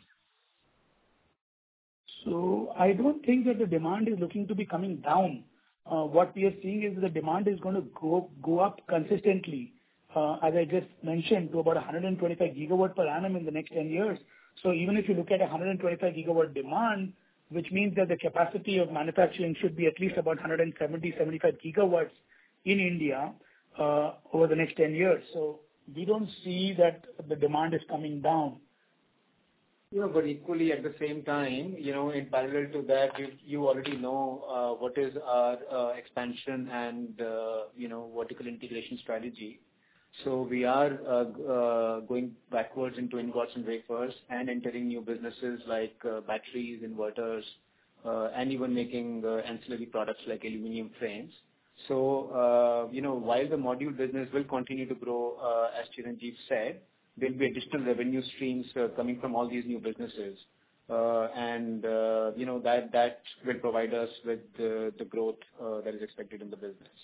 C: So I don't think that the demand is looking to be coming down. Uh, What we are seeing is the demand is going to go go up consistently, uh, as I just mentioned, to about one hundred twenty-five gigawatt per annum in the next ten years. So even if you look at one hundred twenty-five gigawatt demand, which means that the capacity of manufacturing should be at least about one hundred seventy to seventy-five gigawatts in India uh, over the next ten years. So we don't see that the demand is coming down.
E: You know, but equally at the same time, you know, in parallel to that, you you already know uh, what is our uh, expansion and, uh, you know, vertical integration strategy. So we are uh, uh, going backwards into ingots and wafers and entering new businesses like uh, batteries, inverters, uh, and even making uh, ancillary products like aluminum frames. So, uh, you know, while the module business will continue to grow, uh, as Chiranjeev said, there'll be additional revenue streams uh, coming from all these new businesses. Uh, and, uh, you know, that that will provide us with the the growth uh, that is expected in the business.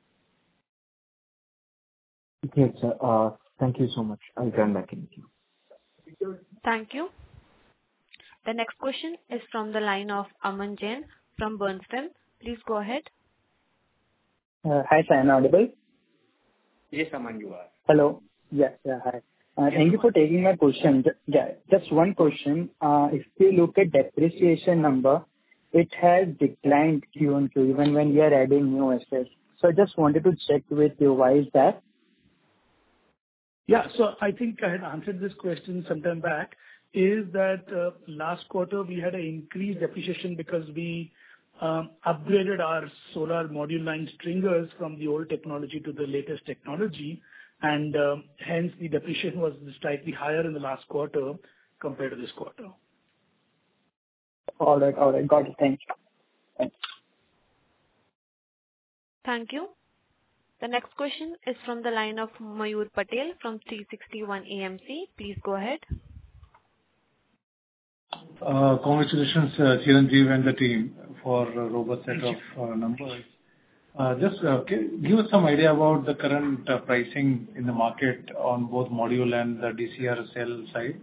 L: Okay, sir. Uh, Thank you so much. I'll turn back in with you.
A: Thank you. The next question is from the line of Aman Jain from Bernstein. Please go ahead.
M: Uh, Hi, sir. Am I audible?
E: Yes, Aman, you are.
M: Hello. Yeah, yeah. Hi. Uh, Thank you for taking my question. Ju- Yeah, just one question. Uh, If we look at depreciation number, it has declined Q on Q even when we are adding new assets. So I just wanted to check with you, why is that?
C: Yeah. So I think I had answered this question some time back, is that uh, last quarter we had an increased depreciation because we um, upgraded our solar module line stringers from the old technology to the latest technology, and um, hence the depreciation was slightly higher in the last quarter compared to this quarter.
M: All right. All right. Got it. Thank you. Thanks.
A: Thank you. The next question is from the line of Mayur Patel from three sixty ONE A M C. Please go ahead.
N: Uh, Congratulations, uh, Chiranjeev and the team for a robust set of uh, numbers. Uh, Just uh, gi- give us some idea about the current uh, pricing in the market on both module and the D C R cell side.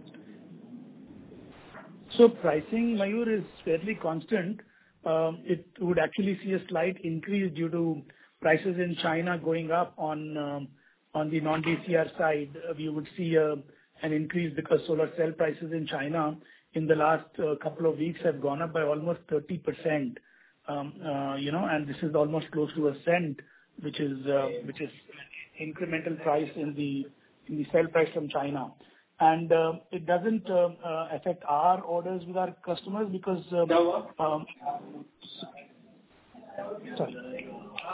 C: So pricing, Mayur, is fairly constant. Um, It would actually see a slight increase due to prices in China going up on um, on the non-D C R side. Uh, We would see a- an increase because solar cell prices in China in the last uh, couple of weeks have gone up by almost thirty percent. Um, uh, You know, and this is almost close to a cent, which is uh, which is incremental price in the in the cell price from China. And uh, it doesn't uh, uh, affect our orders with our customers because um, um, sorry.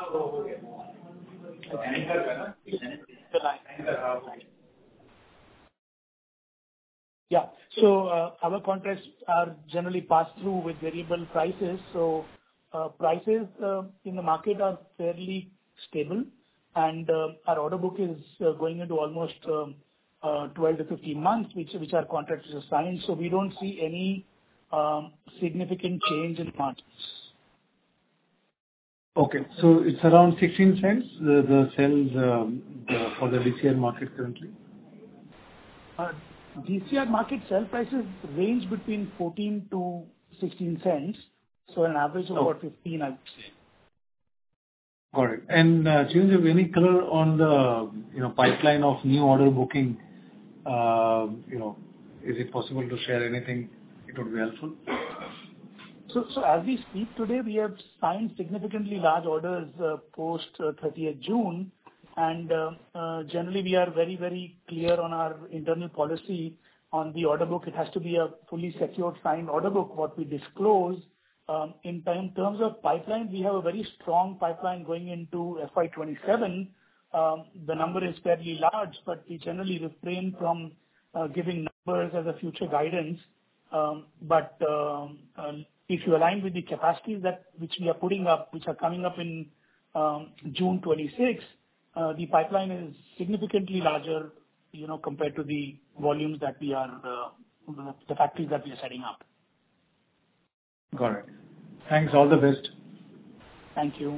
C: Yeah. So uh, our contracts are generally passed through with variable prices. So uh, prices uh, in the market are fairly stable, and uh, our order book is uh, going into almost um, uh, twelve to fifteen months, which which our contracts are signed. So we don't see any um, significant change in margins.
N: Okay. So it's around sixteen cents, the the cells um, the- for the D C R market currently?
C: Uh, D C R market sell prices range between fourteen to sixteen cents, so an average of
N: Oh.
C: about fifteen, I would say.
N: Got it. And, uh, Chiranjeev, any color on the, you know, pipeline of new order booking? Uh, You know, is it possible to share anything? It would be helpful.
C: So, so As we speak today, we have signed significantly large orders uh, post uh, thirtieth June, and uh, uh, generally we are very, very clear on our internal policy on the order book. It has to be a fully secured signed order book, what we disclose. Um, In time- terms of pipeline, we have a very strong pipeline going into F Y twenty-seven. Um, The number is fairly large, but we generally refrain from uh, giving numbers as a future guidance. Um, But um, uh, If you align with the capacities that which we are putting up, which are coming up in um, June twenty-sixth, uh, the pipeline is significantly larger, you know, compared to the volumes that we are, uh, the factories that we are setting up.
N: Got it. Thanks. All the best.
C: Thank you.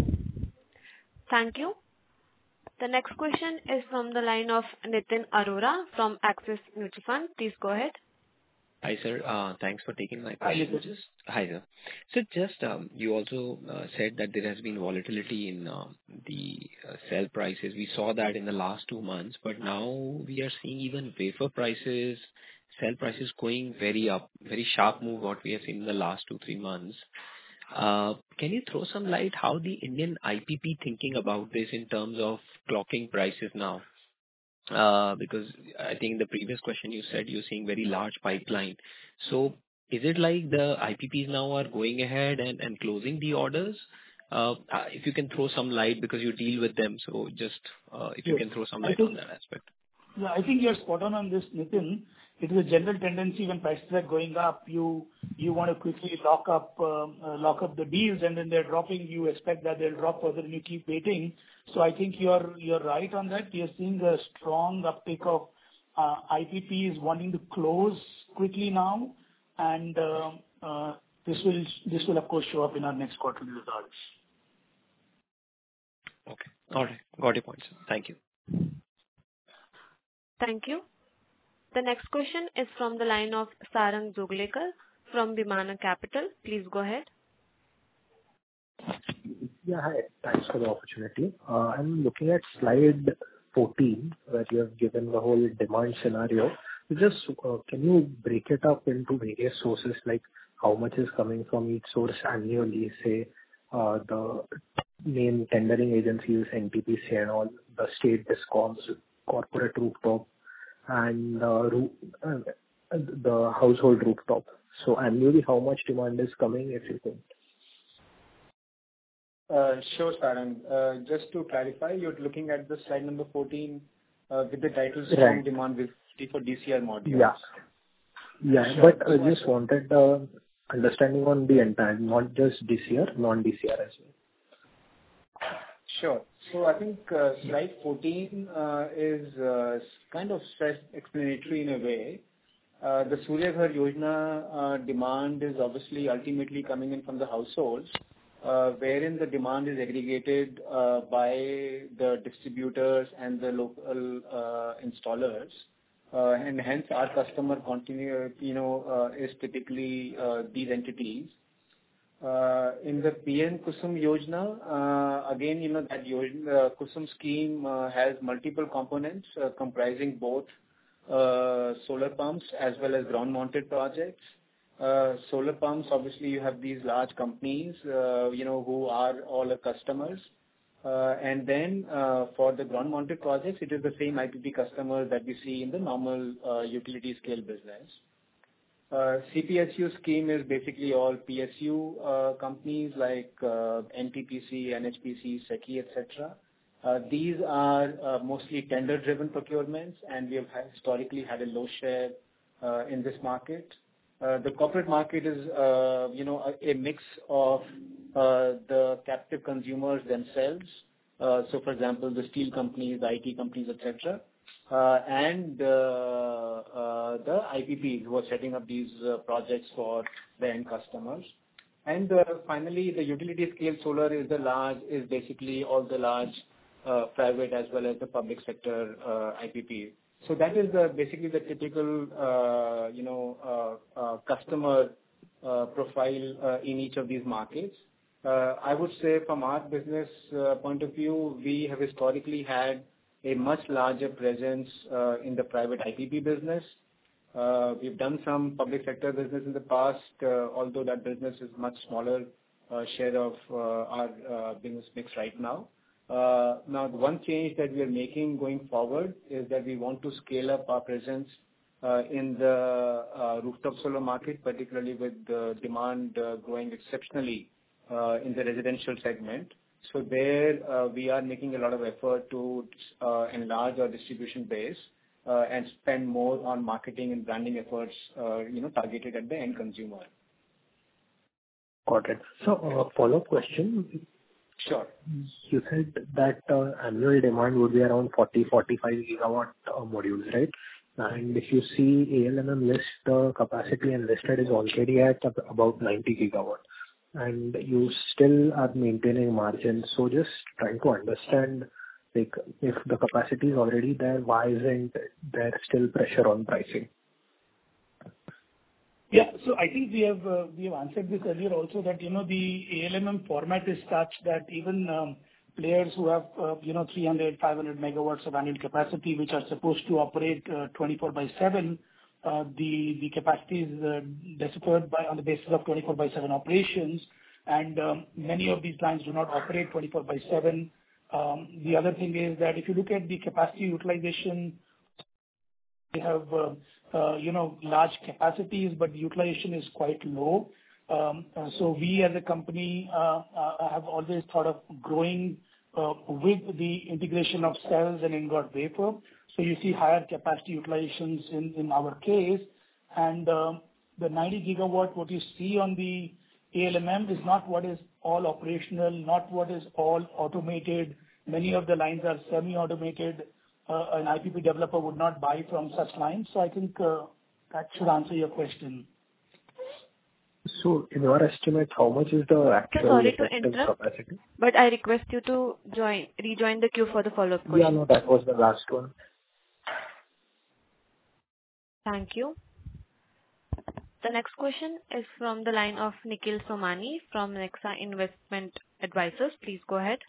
A: Thank you. The next question is from the line of Nitin Arora from Axis Mutual Fund. Please go ahead.
O: Hi, sir. Uh, Thanks for taking my
C: Hi,
O: question.
C: Nitin.
O: Just Hi, sir. So just, um, you also uh, said that there has been volatility in uh, the uh, cell prices. We saw that in the last two months, but now we are seeing even wafer prices, cell prices going very up, very sharp move, what we have seen in the last two, three months. Uh, Can you throw some light how the Indian I P P thinking about this in terms of clocking prices now? Uh, Because I think in the previous question you said you're seeing very large pipeline. So is it like the I P Ps now are going ahead and and closing the orders? Uh, uh, If you can throw some light because you deal with them, so just uh, if you
C: Yes.
O: can throw some
C: I
O: light on
C: think
O: that aspect.
C: Yeah, I think you're spot on on this, Nitin. It is a general tendency when prices are going up, you you want to quickly lock up um, uh, lock up the deals, and then they're dropping, you expect that they'll drop further, and you keep waiting. So I think you're you're right on that. We are seeing a strong uptake of uh, I P Ps wanting to close quickly now, and uh, uh, this will this will of course show up in our next quarterly results.
O: Okay. All right. Got your point, sir. Thank you.
A: Thank you. The next question is from the line of Sarang Joglekar from Vimana Capital. Please go ahead.
L: Yeah, hi. Thanks for the opportunity. Uh, I'm looking at slide fourteen, where you have given the whole demand scenario. So just, uh, can you break it up into various sources, like how much is coming from each source annually, say, uh, the main tendering agencies, N T P C and all, the state discoms, corporate rooftop, and uh, roo- uh, the household rooftop. So annually, how much demand is coming, if you could?
E: Uh, Sure, Sarang. Uh, Just to clarify, you're looking at the slide number fourteen uh, with the title Strong
L: Right.
E: Demand Visibility for D C R Modules.
L: Yeah. Yeah,
E: Sure.
L: but I just wanted uh, understanding on the entire, not just D C R, non-D C R as well.
E: Sure. So I think uh, slide fourteen uh, is uh, kind of self-explanatory in a way. Uh, The Surya Ghar Yojana uh, demand is obviously ultimately coming in from the households, uh, wherein the demand is aggregated uh, by the distributors and the local uh, installers. Uh, And hence our customer continue, you know, uh, is typically uh, these entities. Uh, In the P M Kusum Yojana, uh, again, you know, that Yojana, uh, Kusum scheme uh, has multiple components uh, comprising both uh, solar pumps as well as ground-mounted projects. Uh, Solar pumps, obviously, you have these large companies, uh, you know, who are all our customers. Uh, And then, uh, for the ground-mounted projects, it is the same I P P customers that we see in the normal uh, utility scale business. Uh, C P S U scheme is basically all P S U uh, companies like uh, N T P C, N H P C, SECI, et cetera. Uh, These are uh, mostly tender-driven procurements, and we have had- historically had a low share uh, in this market. Uh, The corporate market is, uh, you know, a a mix of uh, the captive consumers themselves. Uh, So for example, the steel companies, the I T companies, et cetera, uh, and uh, uh, the I P Ps who are setting up these uh, projects for the end customers. And uh, finally, the utility scale solar is the large, is basically all the large uh, private as well as the public sector uh, I P P. So that is the basically the typical, uh, you know, uh, uh, customer uh, profile uh, in each of these markets. Uh, I would say from our business uh, point of view, we have historically had a much larger presence uh, in the private I P P business. Uh, We've done some public sector business in the past, uh, although that business is much smaller uh, share of uh, our uh, business mix right now. Uh, Now, the one change that we are making going forward is that we want to scale up our presence uh, in the uh, rooftop solar market, particularly with the demand uh, growing exceptionally uh, in the residential segment. So there, uh, we are making a lot of effort to uh, enlarge our distribution base uh, and spend more on marketing and branding efforts, uh, you know, targeted at the end consumer.
L: Got it. So, uh, follow-up question.
E: Sure.
L: You said that uh, annual demand would be around forty forty-five gigawatt uh, modules, right? And if you see A L M M list, the capacity enlisted is already at ab- about ninety gigawatt, and you still are maintaining margins. So just trying to understand, like, if the capacity is already there, why isn't there still pressure on pricing?
C: Yeah. So I think we have uh, we have answered this earlier also, that, you know, the A L M M format is such that even um, players who have, uh, you know, three hundred, five hundred megawatts of annual capacity, which are supposed to operate uh, twenty-four by seven, uh, the the capacity is uh, deciphered by on the basis of twenty-four by seven operations, and um, many of these lines do not operate twenty-four by seven. Um, The other thing is that if you look at the capacity utilization, we have, uh, uh, you know, large capacities, but the utilization is quite low. Um, uh, So we as a company uh, uh, have always thought of growing uh, with the integration of cells and ingot wafer. So you see higher capacity utilizations in in our case. And um, the ninety gigawatt, what you see on the A L M M is not what is all operational, not what is all automated. Many of the lines are semi-automated. Uh, An I P P developer would not buy from such lines. So I think uh, that should answer your question.
L: So in your estimate, how much is the
A: So
L: actual
A: sorry to
L: effective
A: interrupt,
L: capacity?
A: but I request you to join, rejoin the queue for the follow-up
L: Yeah,
A: question.
L: no, that was the last one.
A: Thank you. The next question is from the line of Nikhil Somani from Nexa Investment Advisors. Please go ahead.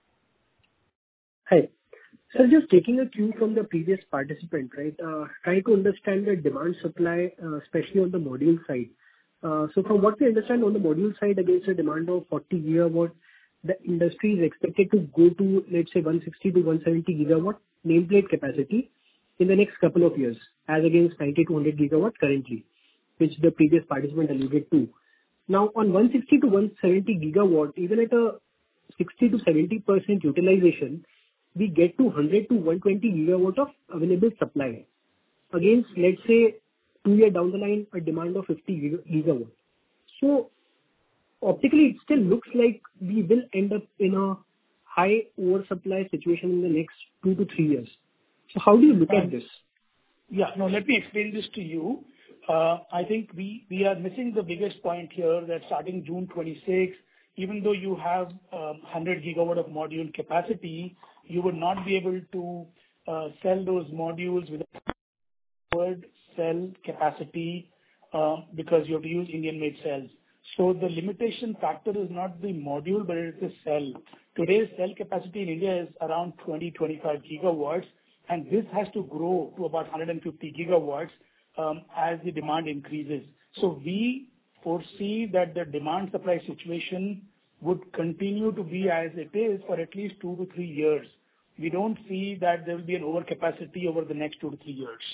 P: Hi. So just taking a cue from the previous participant, right, uh, trying to understand the demand supply, uh, especially on the module side. Uh, so from what we understand on the module side, against a demand of forty gigawatt, the industry is expected to go to, let's say, one sixty to one seventy gigawatt nameplate capacity in the next couple of years, as against ninety to one hundred gigawatt currently, which the previous participant alluded to. Now, on one sixty to one seventy gigawatt, even at a sixty to seventy percent utilization, we get to one hundred to one twenty gigawatt of available supply against, let's say, two year down the line, a demand of fifty gigawatt. So optically, it still looks like we will end up in a high oversupply situation in the next two to three years. So how do you look at this?
C: Yeah, no, let me explain this to you. Uh, I think we, we are missing the biggest point here that starting June twenty-sixth, even though you have um, one hundred gigawatt of module capacity, you would not be able to uh, sell those modules with a cell capacity uh, because you have to use Indian-made cells. So the limitation factor is not the module, but it is the cell. Today's cell capacity in India is around twenty to twenty-five gigawatts, and this has to grow to about one hundred fifty gigawatts um, as the demand increases. So we foresee that the demand-supply situation would continue to be as it is for at least two to three years. We don't see that there will be an overcapacity over the next two to three years.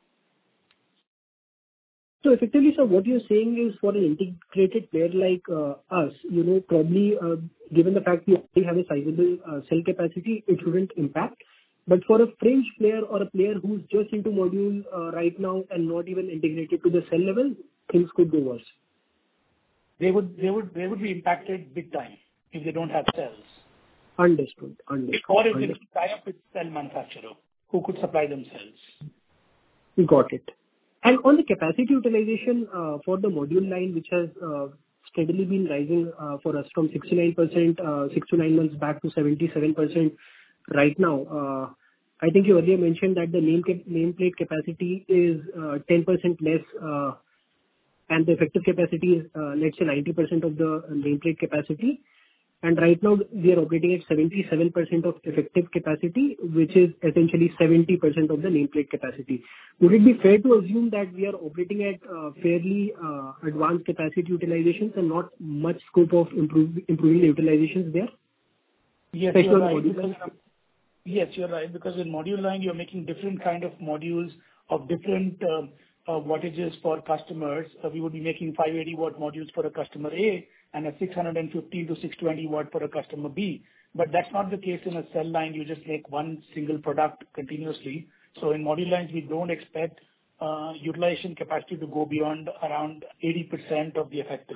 P: So effectively, sir, what you're saying is for an integrated player like uh, us, you know, probably uh, given the fact we already have a sizable uh, cell capacity, it shouldn't impact. But for a fringe player or a player who's just into module uh, right now and not even integrated to the cell level, things could go worse.
C: They would, they would, they would be impacted big time if they don't have cells.
P: Understood. Understood.
C: Or if
P: Understood.
C: they tie up with cell manufacturer who could supply themselves.
P: Got it. And on the capacity utilization uh, for the module line, which has uh, steadily been rising uh, for us from sixty-nine percent uh, six to nine months back to seventy-seven percent right now. Uh, I think you earlier mentioned that the name cap- nameplate capacity is uh, ten percent less uh, and the effective capacity is, uh, let's say, ninety percent of the nameplate capacity. And right now, we are operating at seventy-seven percent of effective capacity, which is essentially seventy percent of the nameplate capacity. Would it be fair to assume that we are operating at uh, fairly uh, advanced capacity utilizations and not much scope of improve, improving the utilizations there?
C: Yes,
P: Especially
C: you're
P: on the
C: right.
P: module
C: Because,
P: side?
C: yes, you're right. Because in module line, you're making different kind of modules of different uh, uh, wattages for customers. Uh, we would be making five hundred eighty watt modules for a customer A and a six hundred fifteen to six hundred twenty watt for a customer B. But that's not the case in a cell line. You just make one single product continuously. So in module lines, we don't expect uh, utilization capacity to go beyond around eighty percent of the effective.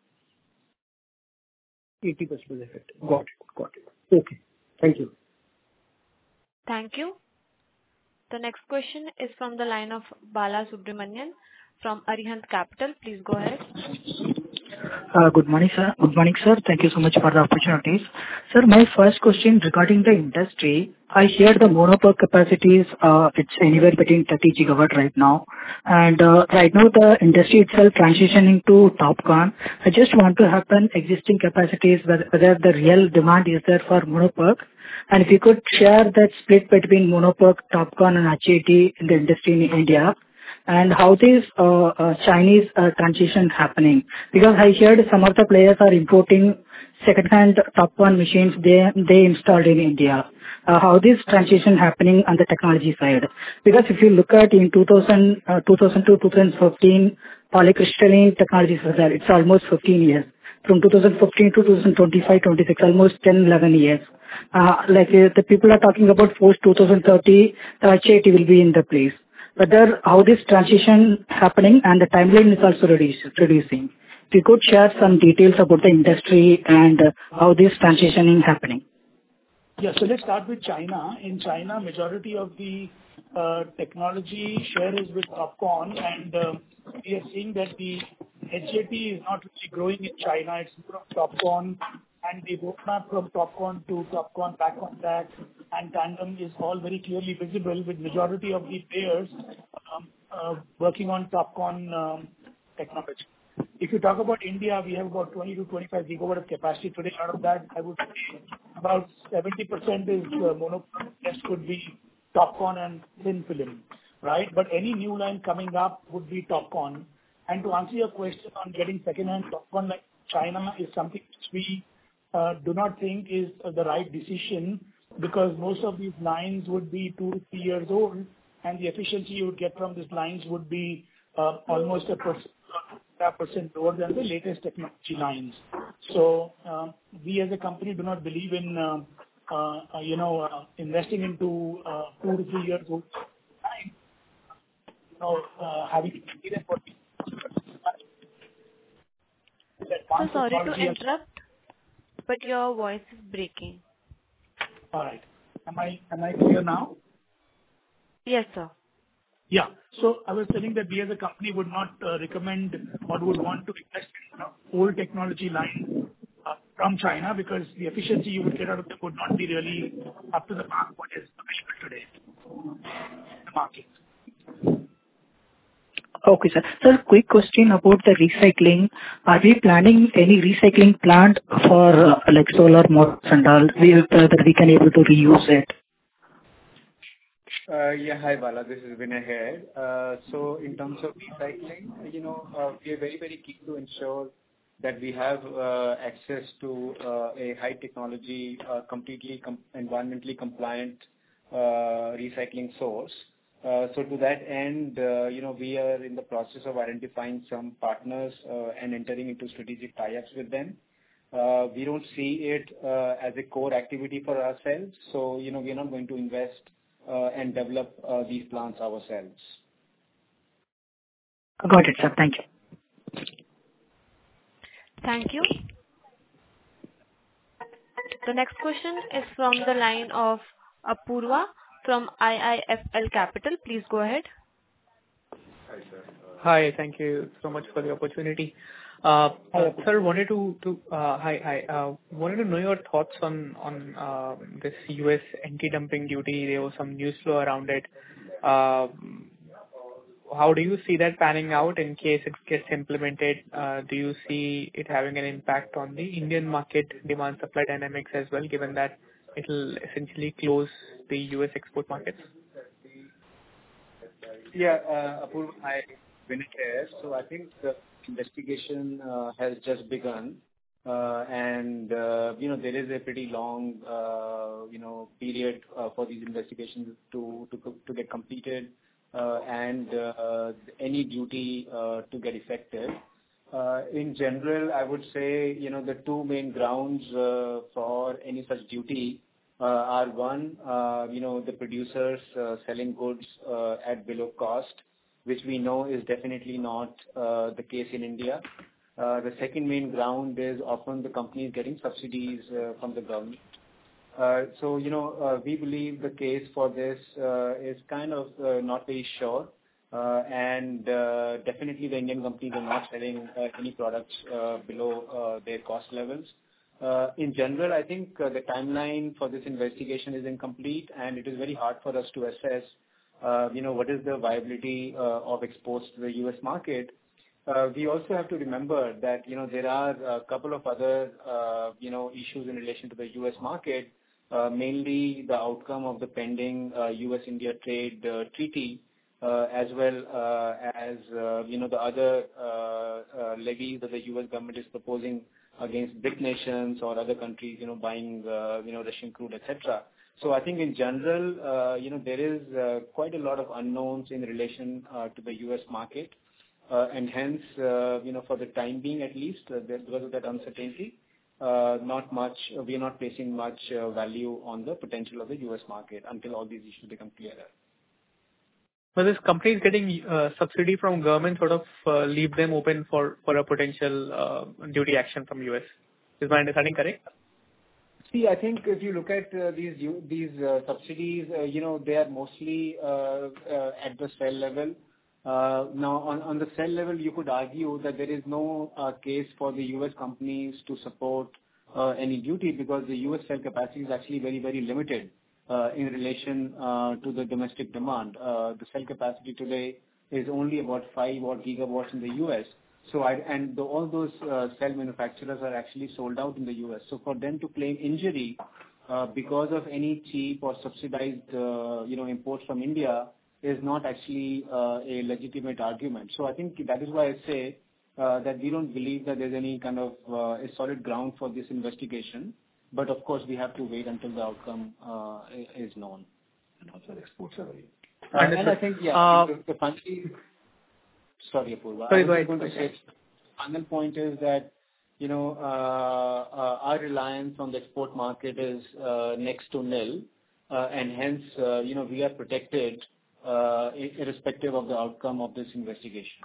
P: eighty percent effective. Got it. Got it. Okay. Thank you.
A: Thank you. The next question is from the line of Bala Subramanian from Arihant Capital. Please go ahead.
Q: Uh, Good morning, sir. Good morning, sir. Thank you so much for the opportunities. Sir, my first question regarding the industry. I hear the mono PERC capacities, uh, it's anywhere between thirty gigawatt right now. And uh, right now the industry itself transitioning to TOPCon. I just want to have an existing capacities, whether, whether the real demand is there for mono PERC. And if you could share that split between mono PERC, TOPCon and H I T in the industry in India. And how this uh, uh, Chinese uh, transition happening? Because I heard some of the players are importing second-hand TOPCon machines they they installed in India. Uh, how this transition happening on the technology side? Because if you look at in two thousand, uh, two thousand two, twenty fifteen, polycrystalline technologies were there. It's almost fifteen years. From two thousand fifteen to twenty twenty-five, twenty-six, almost ten, eleven years. Uh, like uh, the people are talking about post twenty thirty, the H I T will be in the place. Whether how this transition happening and the timeline is also reduce, reducing. If you could share some details about the industry and uh, how this transitioning happening.
C: Yeah, so let's start with China. In China, majority of the uh, technology share is with TOPCon, and uh, we are seeing that the H I T is not really growing in China. It's more of TOPCon, and the roadmap from TOPCon to TOPCon back on track and tandem is all very clearly visible, with majority of the players um, uh, working on TOPCon um, technology. If you talk about India, we have about twenty to twenty-five gigawatt of capacity today. Out of that, I would say about seventy percent is uh, monochrome. Rest could be TOPCon and thin film, right? But any new line coming up would be TOPCon. And to answer your question on getting second-hand TOPCon like China is something which we uh, do not think is uh, the right decision, because most of these lines would be two to three years old, and the efficiency you would get from these lines would be uh, almost a percent, a percent lower than the latest technology lines. So uh, we as a company do not believe in uh, uh, you know uh, investing into uh, two to three years old line. You know, uh, having experience for
A: So sorry to interrupt, but your voice is breaking.
C: All right. Am I am I clear now?
A: Yes, sir.
C: Yeah. So I was telling that we as a company would not uh, recommend or would want to invest in uh, old technology line uh, from China, because the efficiency you would get out of them would not be really up to the mark what is available today in the market.
Q: Okay, sir. Sir, quick question about the recycling. Are we planning any recycling plant for uh, like solar models and all, we, uh, that we can able to reuse it?
E: Uh, yeah, hi Bala, this is Vinay here. Uh, so in terms of recycling, you know, uh, we are very, very keen to ensure that we have uh, access to uh, a high technology, uh, completely com- environmentally compliant uh, recycling source. Uh, so to that end, uh, you know, we are in the process of identifying some partners uh, and entering into strategic tie-ups with them. Uh, we don't see it uh, as a core activity for ourselves. So, you know, we're not going to invest uh, and develop uh, these plants ourselves.
Q: Got it, sir. Thank you.
A: Thank you. The next question is from the line of Apurva from I I F L Capital. Please go ahead.
R: Hi, sir. Hi. Thank you so much for the opportunity. Uh, uh, sir, wanted to to uh, hi hi uh, wanted to know your thoughts on on uh, this U S anti-dumping duty. There was some news flow around it. Uh, how do you see that panning out in case it gets implemented? Uh, do you see it having an impact on the Indian market demand supply dynamics as well, given that it'll essentially close the U S export markets?
E: Yeah, uh, Apurva, hi, Vinay here. So I think the investigation uh, has just begun, uh, and uh, you know there is a pretty long uh, you know period uh, for these investigations to to to get completed, uh, and uh, any duty uh, to get effective. Uh, in general, I would say you know the two main grounds uh, for any such duty uh, are one, uh, you know the producers uh, selling goods uh, at below cost, which we know is definitely not uh, the case in India. Uh, the second main ground is often the companies getting subsidies uh, from the government. Uh, so, you know, uh, we believe the case for this uh, is kind of uh, not very sure. Uh, and uh, definitely the Indian companies are not selling uh, any products uh, below uh, their cost levels. Uh, in general, I think uh, the timeline for this investigation is incomplete, and it is very hard for us to assess Uh, you know, what is the viability uh, of exports to the U S market. Uh, we also have to remember that, you know, there are a couple of other, uh, you know, issues in relation to the U S market, uh, mainly the outcome of the pending uh, U S India trade uh, treaty, uh, as well uh, as, uh, you know, the other uh, uh, levies that the U S government is proposing against big nations or other countries, you know, buying, uh, you know, Russian crude, et cetera. So I think in general, uh, you know, there is uh, quite a lot of unknowns in relation uh, to the U S market. Uh, and hence, uh, you know, for the time being at least, uh, there, because of that uncertainty, uh, not much, uh, we are not placing much uh, value on the potential of the U S market until all these issues become clearer.
R: But this company is getting uh, subsidy from government, sort of uh, leave them open for, for a potential uh, duty action from U S. Is my understanding correct?
E: See, I think if you look at uh, these these uh, subsidies, uh, you know, they are mostly uh, uh, at the cell level. Uh, now, on, on the cell level, you could argue that there is no uh, case for the U S companies to support uh, any duty, because the U S cell capacity is actually very, very limited uh, in relation uh, to the domestic demand. Uh, the cell capacity today is only about five odd gigawatts in the U S. So I, and the, all those uh, cell manufacturers are actually sold out in the U S. So for them to claim injury uh, because of any cheap or subsidized, uh, you know, imports from India is not actually uh, a legitimate argument. So I think that is why I say uh, that we don't believe that there's any kind of uh, a solid ground for this investigation. But of course, we have to wait until the outcome uh, is known.
C: And also exports are very.
E: Uh, and I think, yeah,
R: Uh,
E: the, the finally, sorry, Apurva.
R: Sorry,
E: I
R: go
E: was
R: ahead.
E: going to say, final point is that, you know, uh, uh, our reliance on the export market is uh, next to nil, uh, and hence, uh, you know, we are protected uh, irrespective of the outcome of this investigation.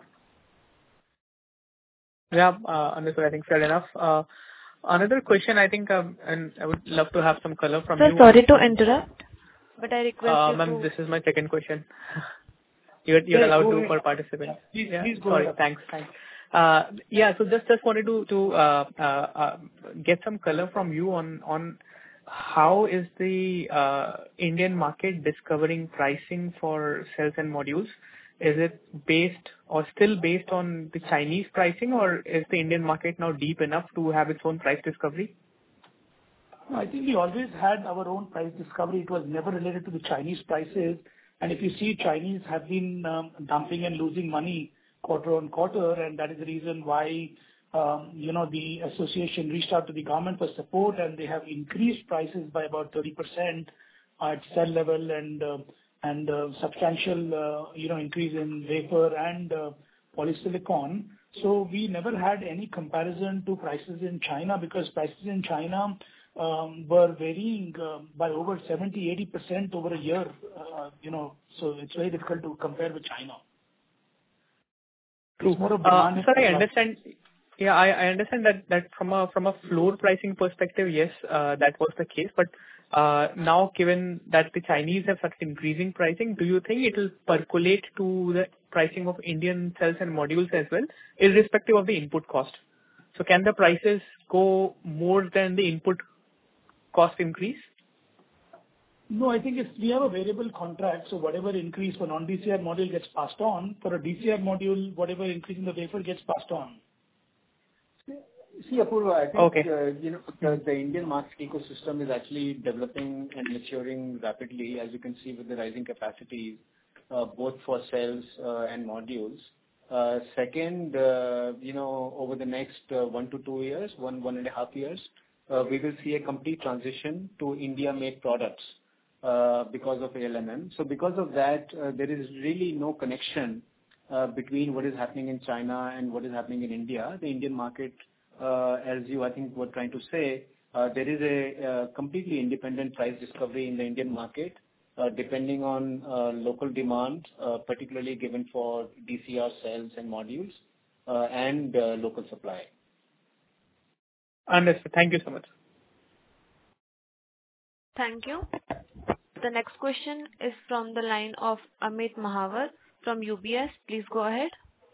R: Yeah, uh, understood. I think fair enough. Uh, Another question, I think, um, and I would love to have some color from
A: Sir,
R: you.
A: sorry to interrupt, but I request
R: Uh,
A: you
R: Ma'am,
A: to...
R: this is my second question. You're you're
C: Yeah,
R: allowed
C: go
R: to
C: ahead.
R: for participants.
C: Please,
R: Yeah.
C: please go
R: Sorry.
C: ahead.
R: Thanks. Thanks. Uh, Yeah, so just just wanted to to uh, uh, uh, get some color from you on on how is the uh, Indian market discovering pricing for cells and modules? Is it based or still based on the Chinese pricing, or is the Indian market now deep enough to have its own price discovery?
C: No, I think we always had our own price discovery. It was never related to the Chinese prices. And if you see, Chinese have been um, dumping and losing money quarter on quarter, and that is the reason why, um, you know, the association reached out to the government for support, and they have increased prices by about thirty percent at cell level, and uh, and uh, substantial, uh, you know, increase in wafer and uh, polysilicon. So we never had any comparison to prices in China, because prices in China um, were varying uh, by over seventy, eighty percent over a year, uh, you know, so it's very difficult to compare with China.
R: True.
C: It's more of
R: Uh,
C: demand and
R: Sir, I
C: supply.
R: understand. Yeah, I I understand that that from a from a floor pricing perspective, yes, uh, that was the case. But uh, now, given that the Chinese have started increasing pricing, do you think it will percolate to the pricing of Indian cells and modules as well, irrespective of the input cost? So can the prices go more than the input cost increase?
C: No, I think it's, we have a variable contract, so whatever increase for non-D C R module gets passed on. For a D C R module, whatever increase in the wafer gets passed on.
E: See, Apurva, I think,
R: Okay.
E: uh, you know, the, the Indian market ecosystem is actually developing and maturing rapidly, as you can see with the rising capacities, uh, both for cells uh, and modules. Uh, second, uh, you know, over the next uh, one to two years, one, one and a half years, uh, we will see a complete transition to India-made products uh, because of A L M M. So because of that, uh, there is really no connection uh, between what is happening in China and what is happening in India. The Indian market, Uh, as you, I think, were trying to say, uh, there is a uh, completely independent price discovery in the Indian market, uh, depending on uh, local demand, uh, particularly given for D C R cells and modules, uh, and uh, local supply.
R: Understood. Thank you so much.
A: Thank you. The next question is from the line of Amit Mahawar from U B S. Please go ahead.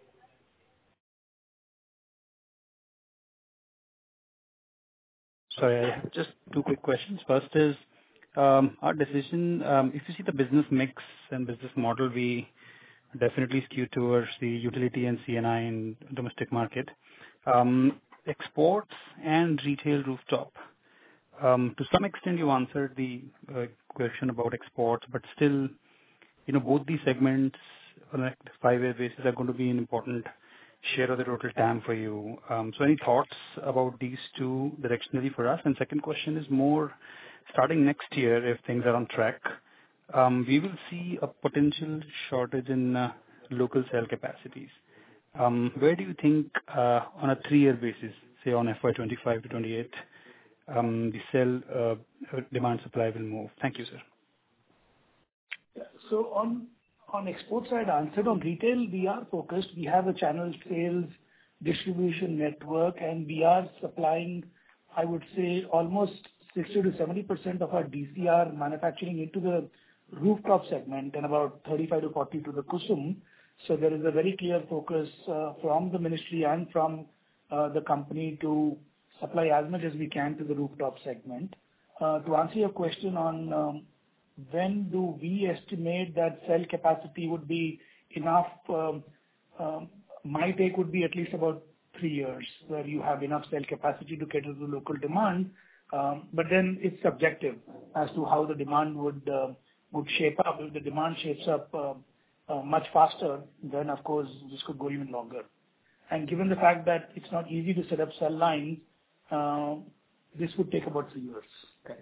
S: Sorry, I have just two quick questions. First is, um, our decision, um, if you see the business mix and business model, we definitely skew towards the utility and C N I in domestic market. Um, Exports and retail rooftop. Um, To some extent, you answered the uh, question about exports, but still, you know, both these segments on a five-year basis are going to be an important share of the total T A M for you. Um, So any thoughts about these two directionally for us? And second question is more starting next year, if things are on track, um, we will see a potential shortage in uh, local cell capacities. Um, Where do you think, uh, on a three-year basis, say on F Y twenty-five to twenty-eight, um, the cell uh, demand supply will move? Thank you, sir.
C: Yeah. So on On export side, answered. On retail, we are focused. We have a channel sales distribution network, and we are supplying, I would say, almost sixty to seventy percent of our D C R manufacturing into the rooftop segment and about thirty-five to forty to the Kusum. So there is a very clear focus uh, from the ministry and from uh, the company to supply as much as we can to the rooftop segment. Uh, To answer your question on um, when do we estimate that cell capacity would be enough? Um, um, my take would be at least about three years, where you have enough cell capacity to cater to local demand. Um, But then it's subjective as to how the demand would uh, would shape up. If the demand shapes up uh, uh, much faster, then of course this could go even longer. And given the fact that it's not easy to set up cell lines, uh, this would take about three years. Correct.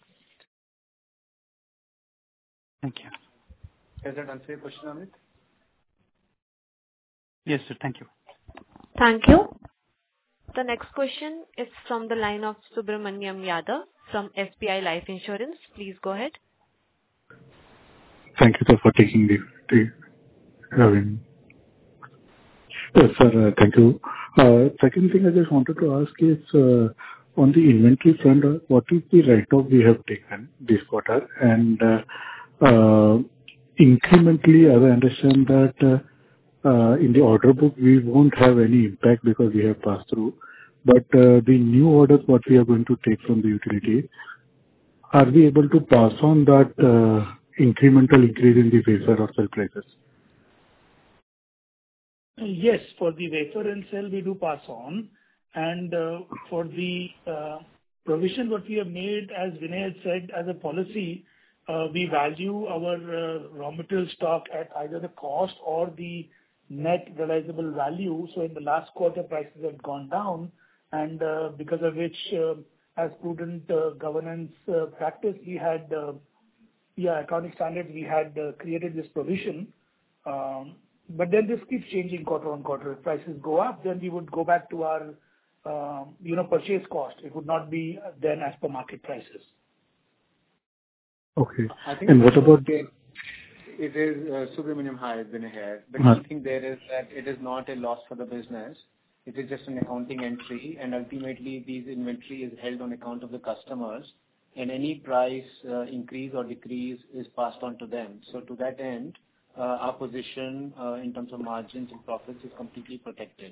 S: Thank you.
E: Does that answer your question, Amit?
S: Yes, sir. Thank you.
A: Thank you. The next question is from the line of Subramaniam Yadav from S B I Life Insurance. Please go ahead.
D: Thank you, sir, for taking the, the having. Yes, sir, uh, thank you. Uh, Second thing I just wanted to ask is, uh, on the inventory front, uh, what is the write-off we have taken this quarter? And uh, uh, incrementally, as I understand that, uh, uh, in the order book, we won't have any impact because we have passed through. But uh, the new orders, what we are going to take from the utility, are we able to pass on that uh, incremental increase in the wafer or cell prices?
C: Yes, for the wafer and cell, we do pass on. And uh, for the uh, provision what we have made, as Vinay had said, as a policy, uh, we value our uh, raw material stock at either the cost or the net realizable value. So in the last quarter, prices have gone down, and uh, because of which, uh, as prudent uh, governance uh, practice, we had, uh, yeah, accounting standards, we had uh, created this provision. Um, But then this keeps changing quarter on quarter. If prices go up, then we would go back to our, um, you know, purchase cost. It would not be then as per market prices.
D: Okay.
E: I think
D: And what about
E: it it is uh, Subramaniam, hi, it's Vinay here. The
D: Hi.
E: key thing there is that it is not a loss for the business. It is just an accounting entry, and ultimately these inventory is held on account of the customers, and any price uh, increase or decrease is passed on to them. So to that end, uh, our position uh, in terms of margins and profits is completely protected.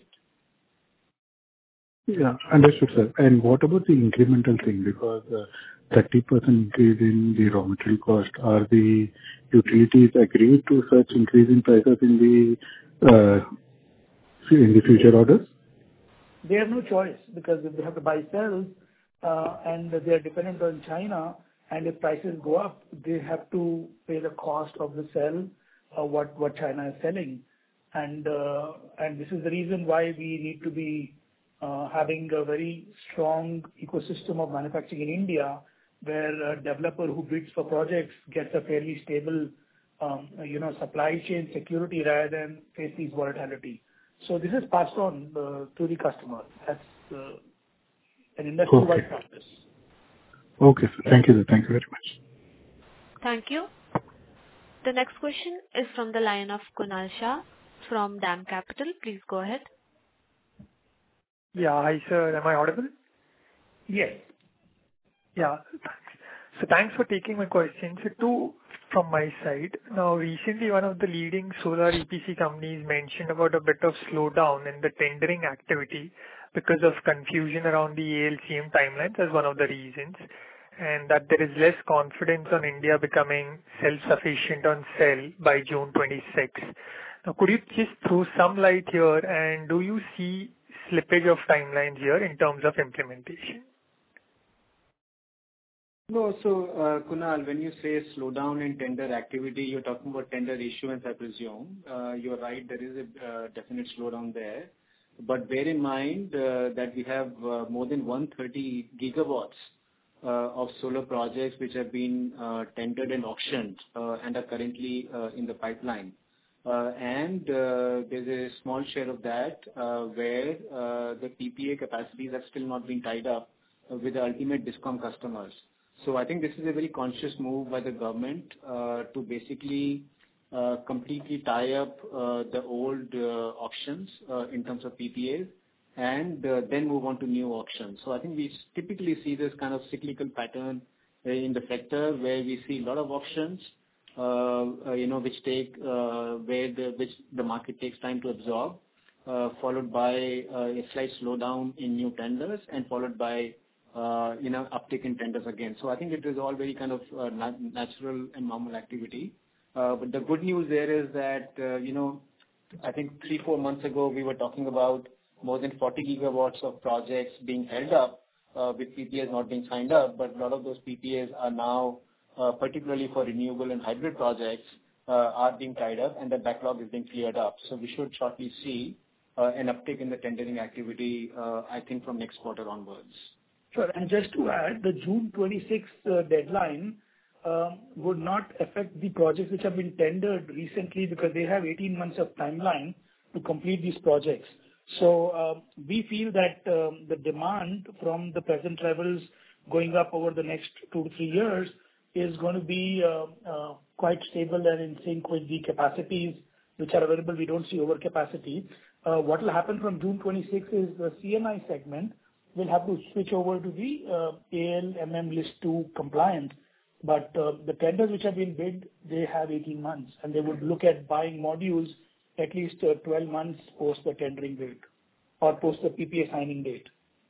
D: Yeah, understood, sir. And what about the incremental thing? Because uh, thirty percent increase in the raw material cost, are the utilities agreed to such increase in prices in the uh, in the future orders?
C: They have no choice, because if they have to buy cells, uh, and they are dependent on China, and if prices go up, they have to pay the cost of the cell, uh, what what China is selling. And uh, and this is the reason why we need to be uh, having a very strong ecosystem of manufacturing in India, where a developer who bids for projects gets a fairly stable, um, you know, supply chain security rather than face these volatility. So this is passed on uh, to the customer. That's uh, an industry-wide
D: Okay.
C: practice.
D: Okay, sir. Thank you, sir. Thank you very much.
A: Thank you. The next question is from the line of Kunal Shah from DAM Capital. Please go ahead.
T: Yeah. Hi, sir. Am I audible?
C: Yes.
T: Yeah. So thanks for taking my question. So two from my side. Now, recently, one of the leading solar E P C companies mentioned about a bit of slowdown in the tendering activity because of confusion around the A L C M timelines as one of the reasons, and that there is less confidence on India becoming self-sufficient on cell by June twenty-sixth. Now, could you just throw some light here, and do you see slippage of timelines here in terms of implementation?
E: No. So, uh, Kunal, when you say slowdown in tender activity, you're talking about tender issuance, I presume. Uh, You're right, there is a uh, definite slowdown there. But bear in mind uh, that we have uh, more than one hundred thirty gigawatts uh, of solar projects which have been uh, tendered and auctioned uh, and are currently uh, in the pipeline. Uh, And uh, there's a small share of that uh, where uh, the P P A capacities have still not been tied up uh, with the ultimate DISCOM customers. So I think this is a very conscious move by the government uh, to basically uh, completely tie up uh, the old uh, auctions uh, in terms of P P As and uh, then move on to new auctions. So I think we typically see this kind of cyclical pattern uh, in the sector where we see a lot of auctions, uh, uh, you know, which take uh, where the which the market takes time to absorb, uh, followed by uh, a slight slowdown in new tenders and followed by Uh, you know, uptick in tenders again. So I think it is all very kind of uh, nat- natural and normal activity. Uh, But the good news there is that, uh, you know, I think three, four months ago, we were talking about more than forty gigawatts of projects being held up uh, with P P As not being signed up, but a lot of those P P As are now, uh, particularly for renewable and hybrid projects, uh, are being tied up, and the backlog is being cleared up. So we should shortly see uh, an uptick in the tendering activity, uh, I think, from next quarter onwards.
C: Sure. And just to add, the June twenty-sixth uh, deadline um, would not affect the projects which have been tendered recently because they have eighteen months of timeline to complete these projects. So uh, we feel that um, the demand from the present levels going up over the next two to three years is going to be uh, uh, quite stable and in sync with the capacities which are available. We don't see overcapacity. Uh, what will happen from June twenty-sixth is the C N I segment will have to switch over to the uh, A L M M List two compliant. But uh, the tenders which have been bid, they have eighteen months, and they would look at buying modules at least uh, twelve months post the tendering date or post the P P A signing date.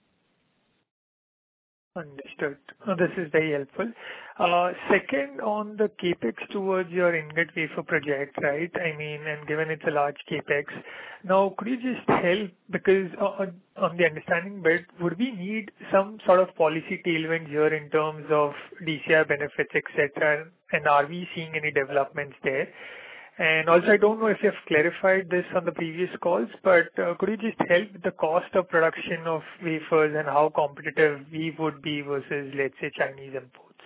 T: Understood. No, this is very helpful. Uh, Second, on the CapEx towards your ingot wafer project, right? I mean, and given it's a large CapEx, now could you just help, because uh, on the understanding bit, would we need some sort of policy tailwind here in terms of D C R benefits, et cetera, and are we seeing any developments there? And also, I don't know if you have clarified this on the previous calls, but uh, could you just help with the cost of production of wafers and how competitive we would be versus, let's say, Chinese imports?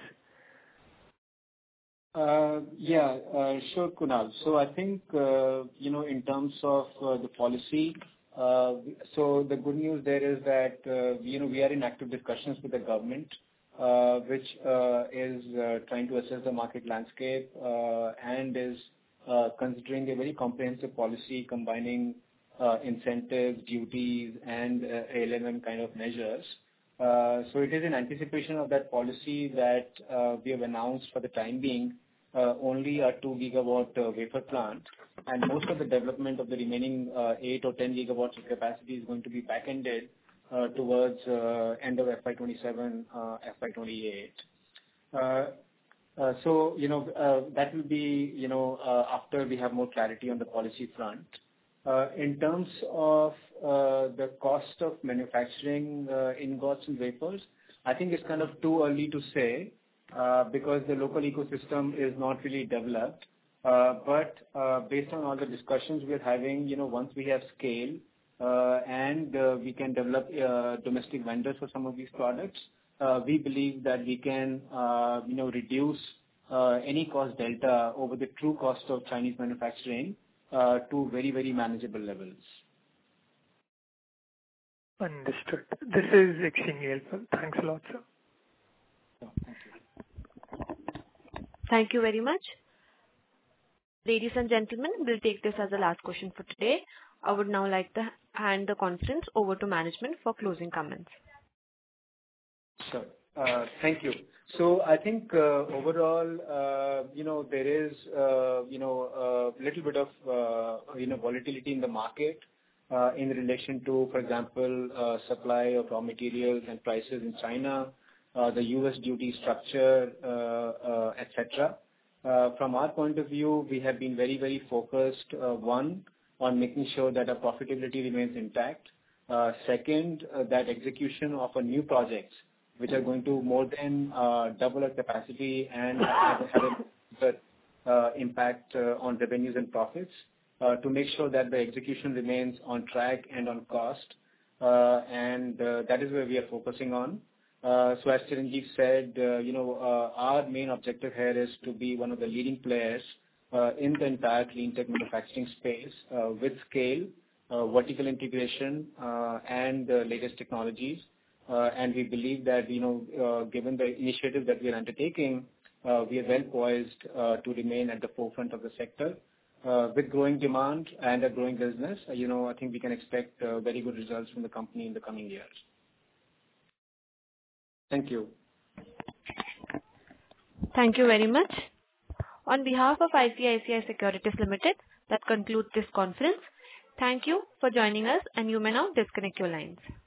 E: Uh, yeah, uh, sure, Kunal. So I think, uh, you know, in terms of uh, the policy, uh, so the good news there is that, uh, you know, we are in active discussions with the government, uh, which uh, is uh, trying to assess the market landscape uh, and is Uh, considering a very comprehensive policy combining uh, incentives, duties, and uh, A L M M kind of measures. Uh, so it is in anticipation of that policy that uh, we have announced for the time being uh, only a two gigawatt uh, wafer plant, and most of the development of the remaining uh, eight or ten gigawatts of capacity is going to be back-ended uh, towards uh, end of F Y twenty-seven, uh, F Y twenty-eight. Uh, Uh, so, you know, uh, that will be, you know, uh, after we have more clarity on the policy front. Uh, in terms of uh, the cost of manufacturing uh, ingots and wafers, I think it's kind of too early to say uh, because the local ecosystem is not really developed. Uh, but uh, based on all the discussions we're having, you know, once we have scale uh, and uh, we can develop uh, domestic vendors for some of these products, Uh, we believe that we can, uh, you know, reduce uh, any cost delta over the true cost of Chinese manufacturing uh, to very, very manageable levels.
T: Understood. This is extremely helpful. Thanks a lot, sir.
E: Yeah, thank you.
A: Thank you very much. Ladies and gentlemen, we'll take this as the last question for today. I would now like to hand the conference over to management for closing comments.
E: Sure. Uh, Thank you. So I think uh, overall, uh, you know, there is, uh, you know, a little bit of, uh, you know, volatility in the market uh, in relation to, for example, uh, supply of raw materials and prices in China, uh, the U S duty structure, uh, uh, et cetera. Uh, From our point of view, we have been very, very focused, uh, one, on making sure that our profitability remains intact. Uh, Second, uh, that execution of our new projects, which are going to more than uh, double our capacity and have a uh, impact uh, on revenues and profits, uh, to make sure that the execution remains on track and on cost. Uh, and uh, that is where we are focusing on. Uh, so as Chiranjeev said, uh, you know, uh, our main objective here is to be one of the leading players uh, in the entire clean tech manufacturing space uh, with scale, uh, vertical integration, uh, and uh, latest technologies. Uh, and we believe that, you know, uh, given the initiative that we are undertaking, uh, we are well poised uh, to remain at the forefront of the sector. Uh, with growing demand and a growing business, uh, you know, I think we can expect uh, very good results from the company in the coming years. Thank you.
A: Thank you very much. On behalf of I C I C I Securities Limited, that concludes this conference. Thank you for joining us, and you may now disconnect your lines.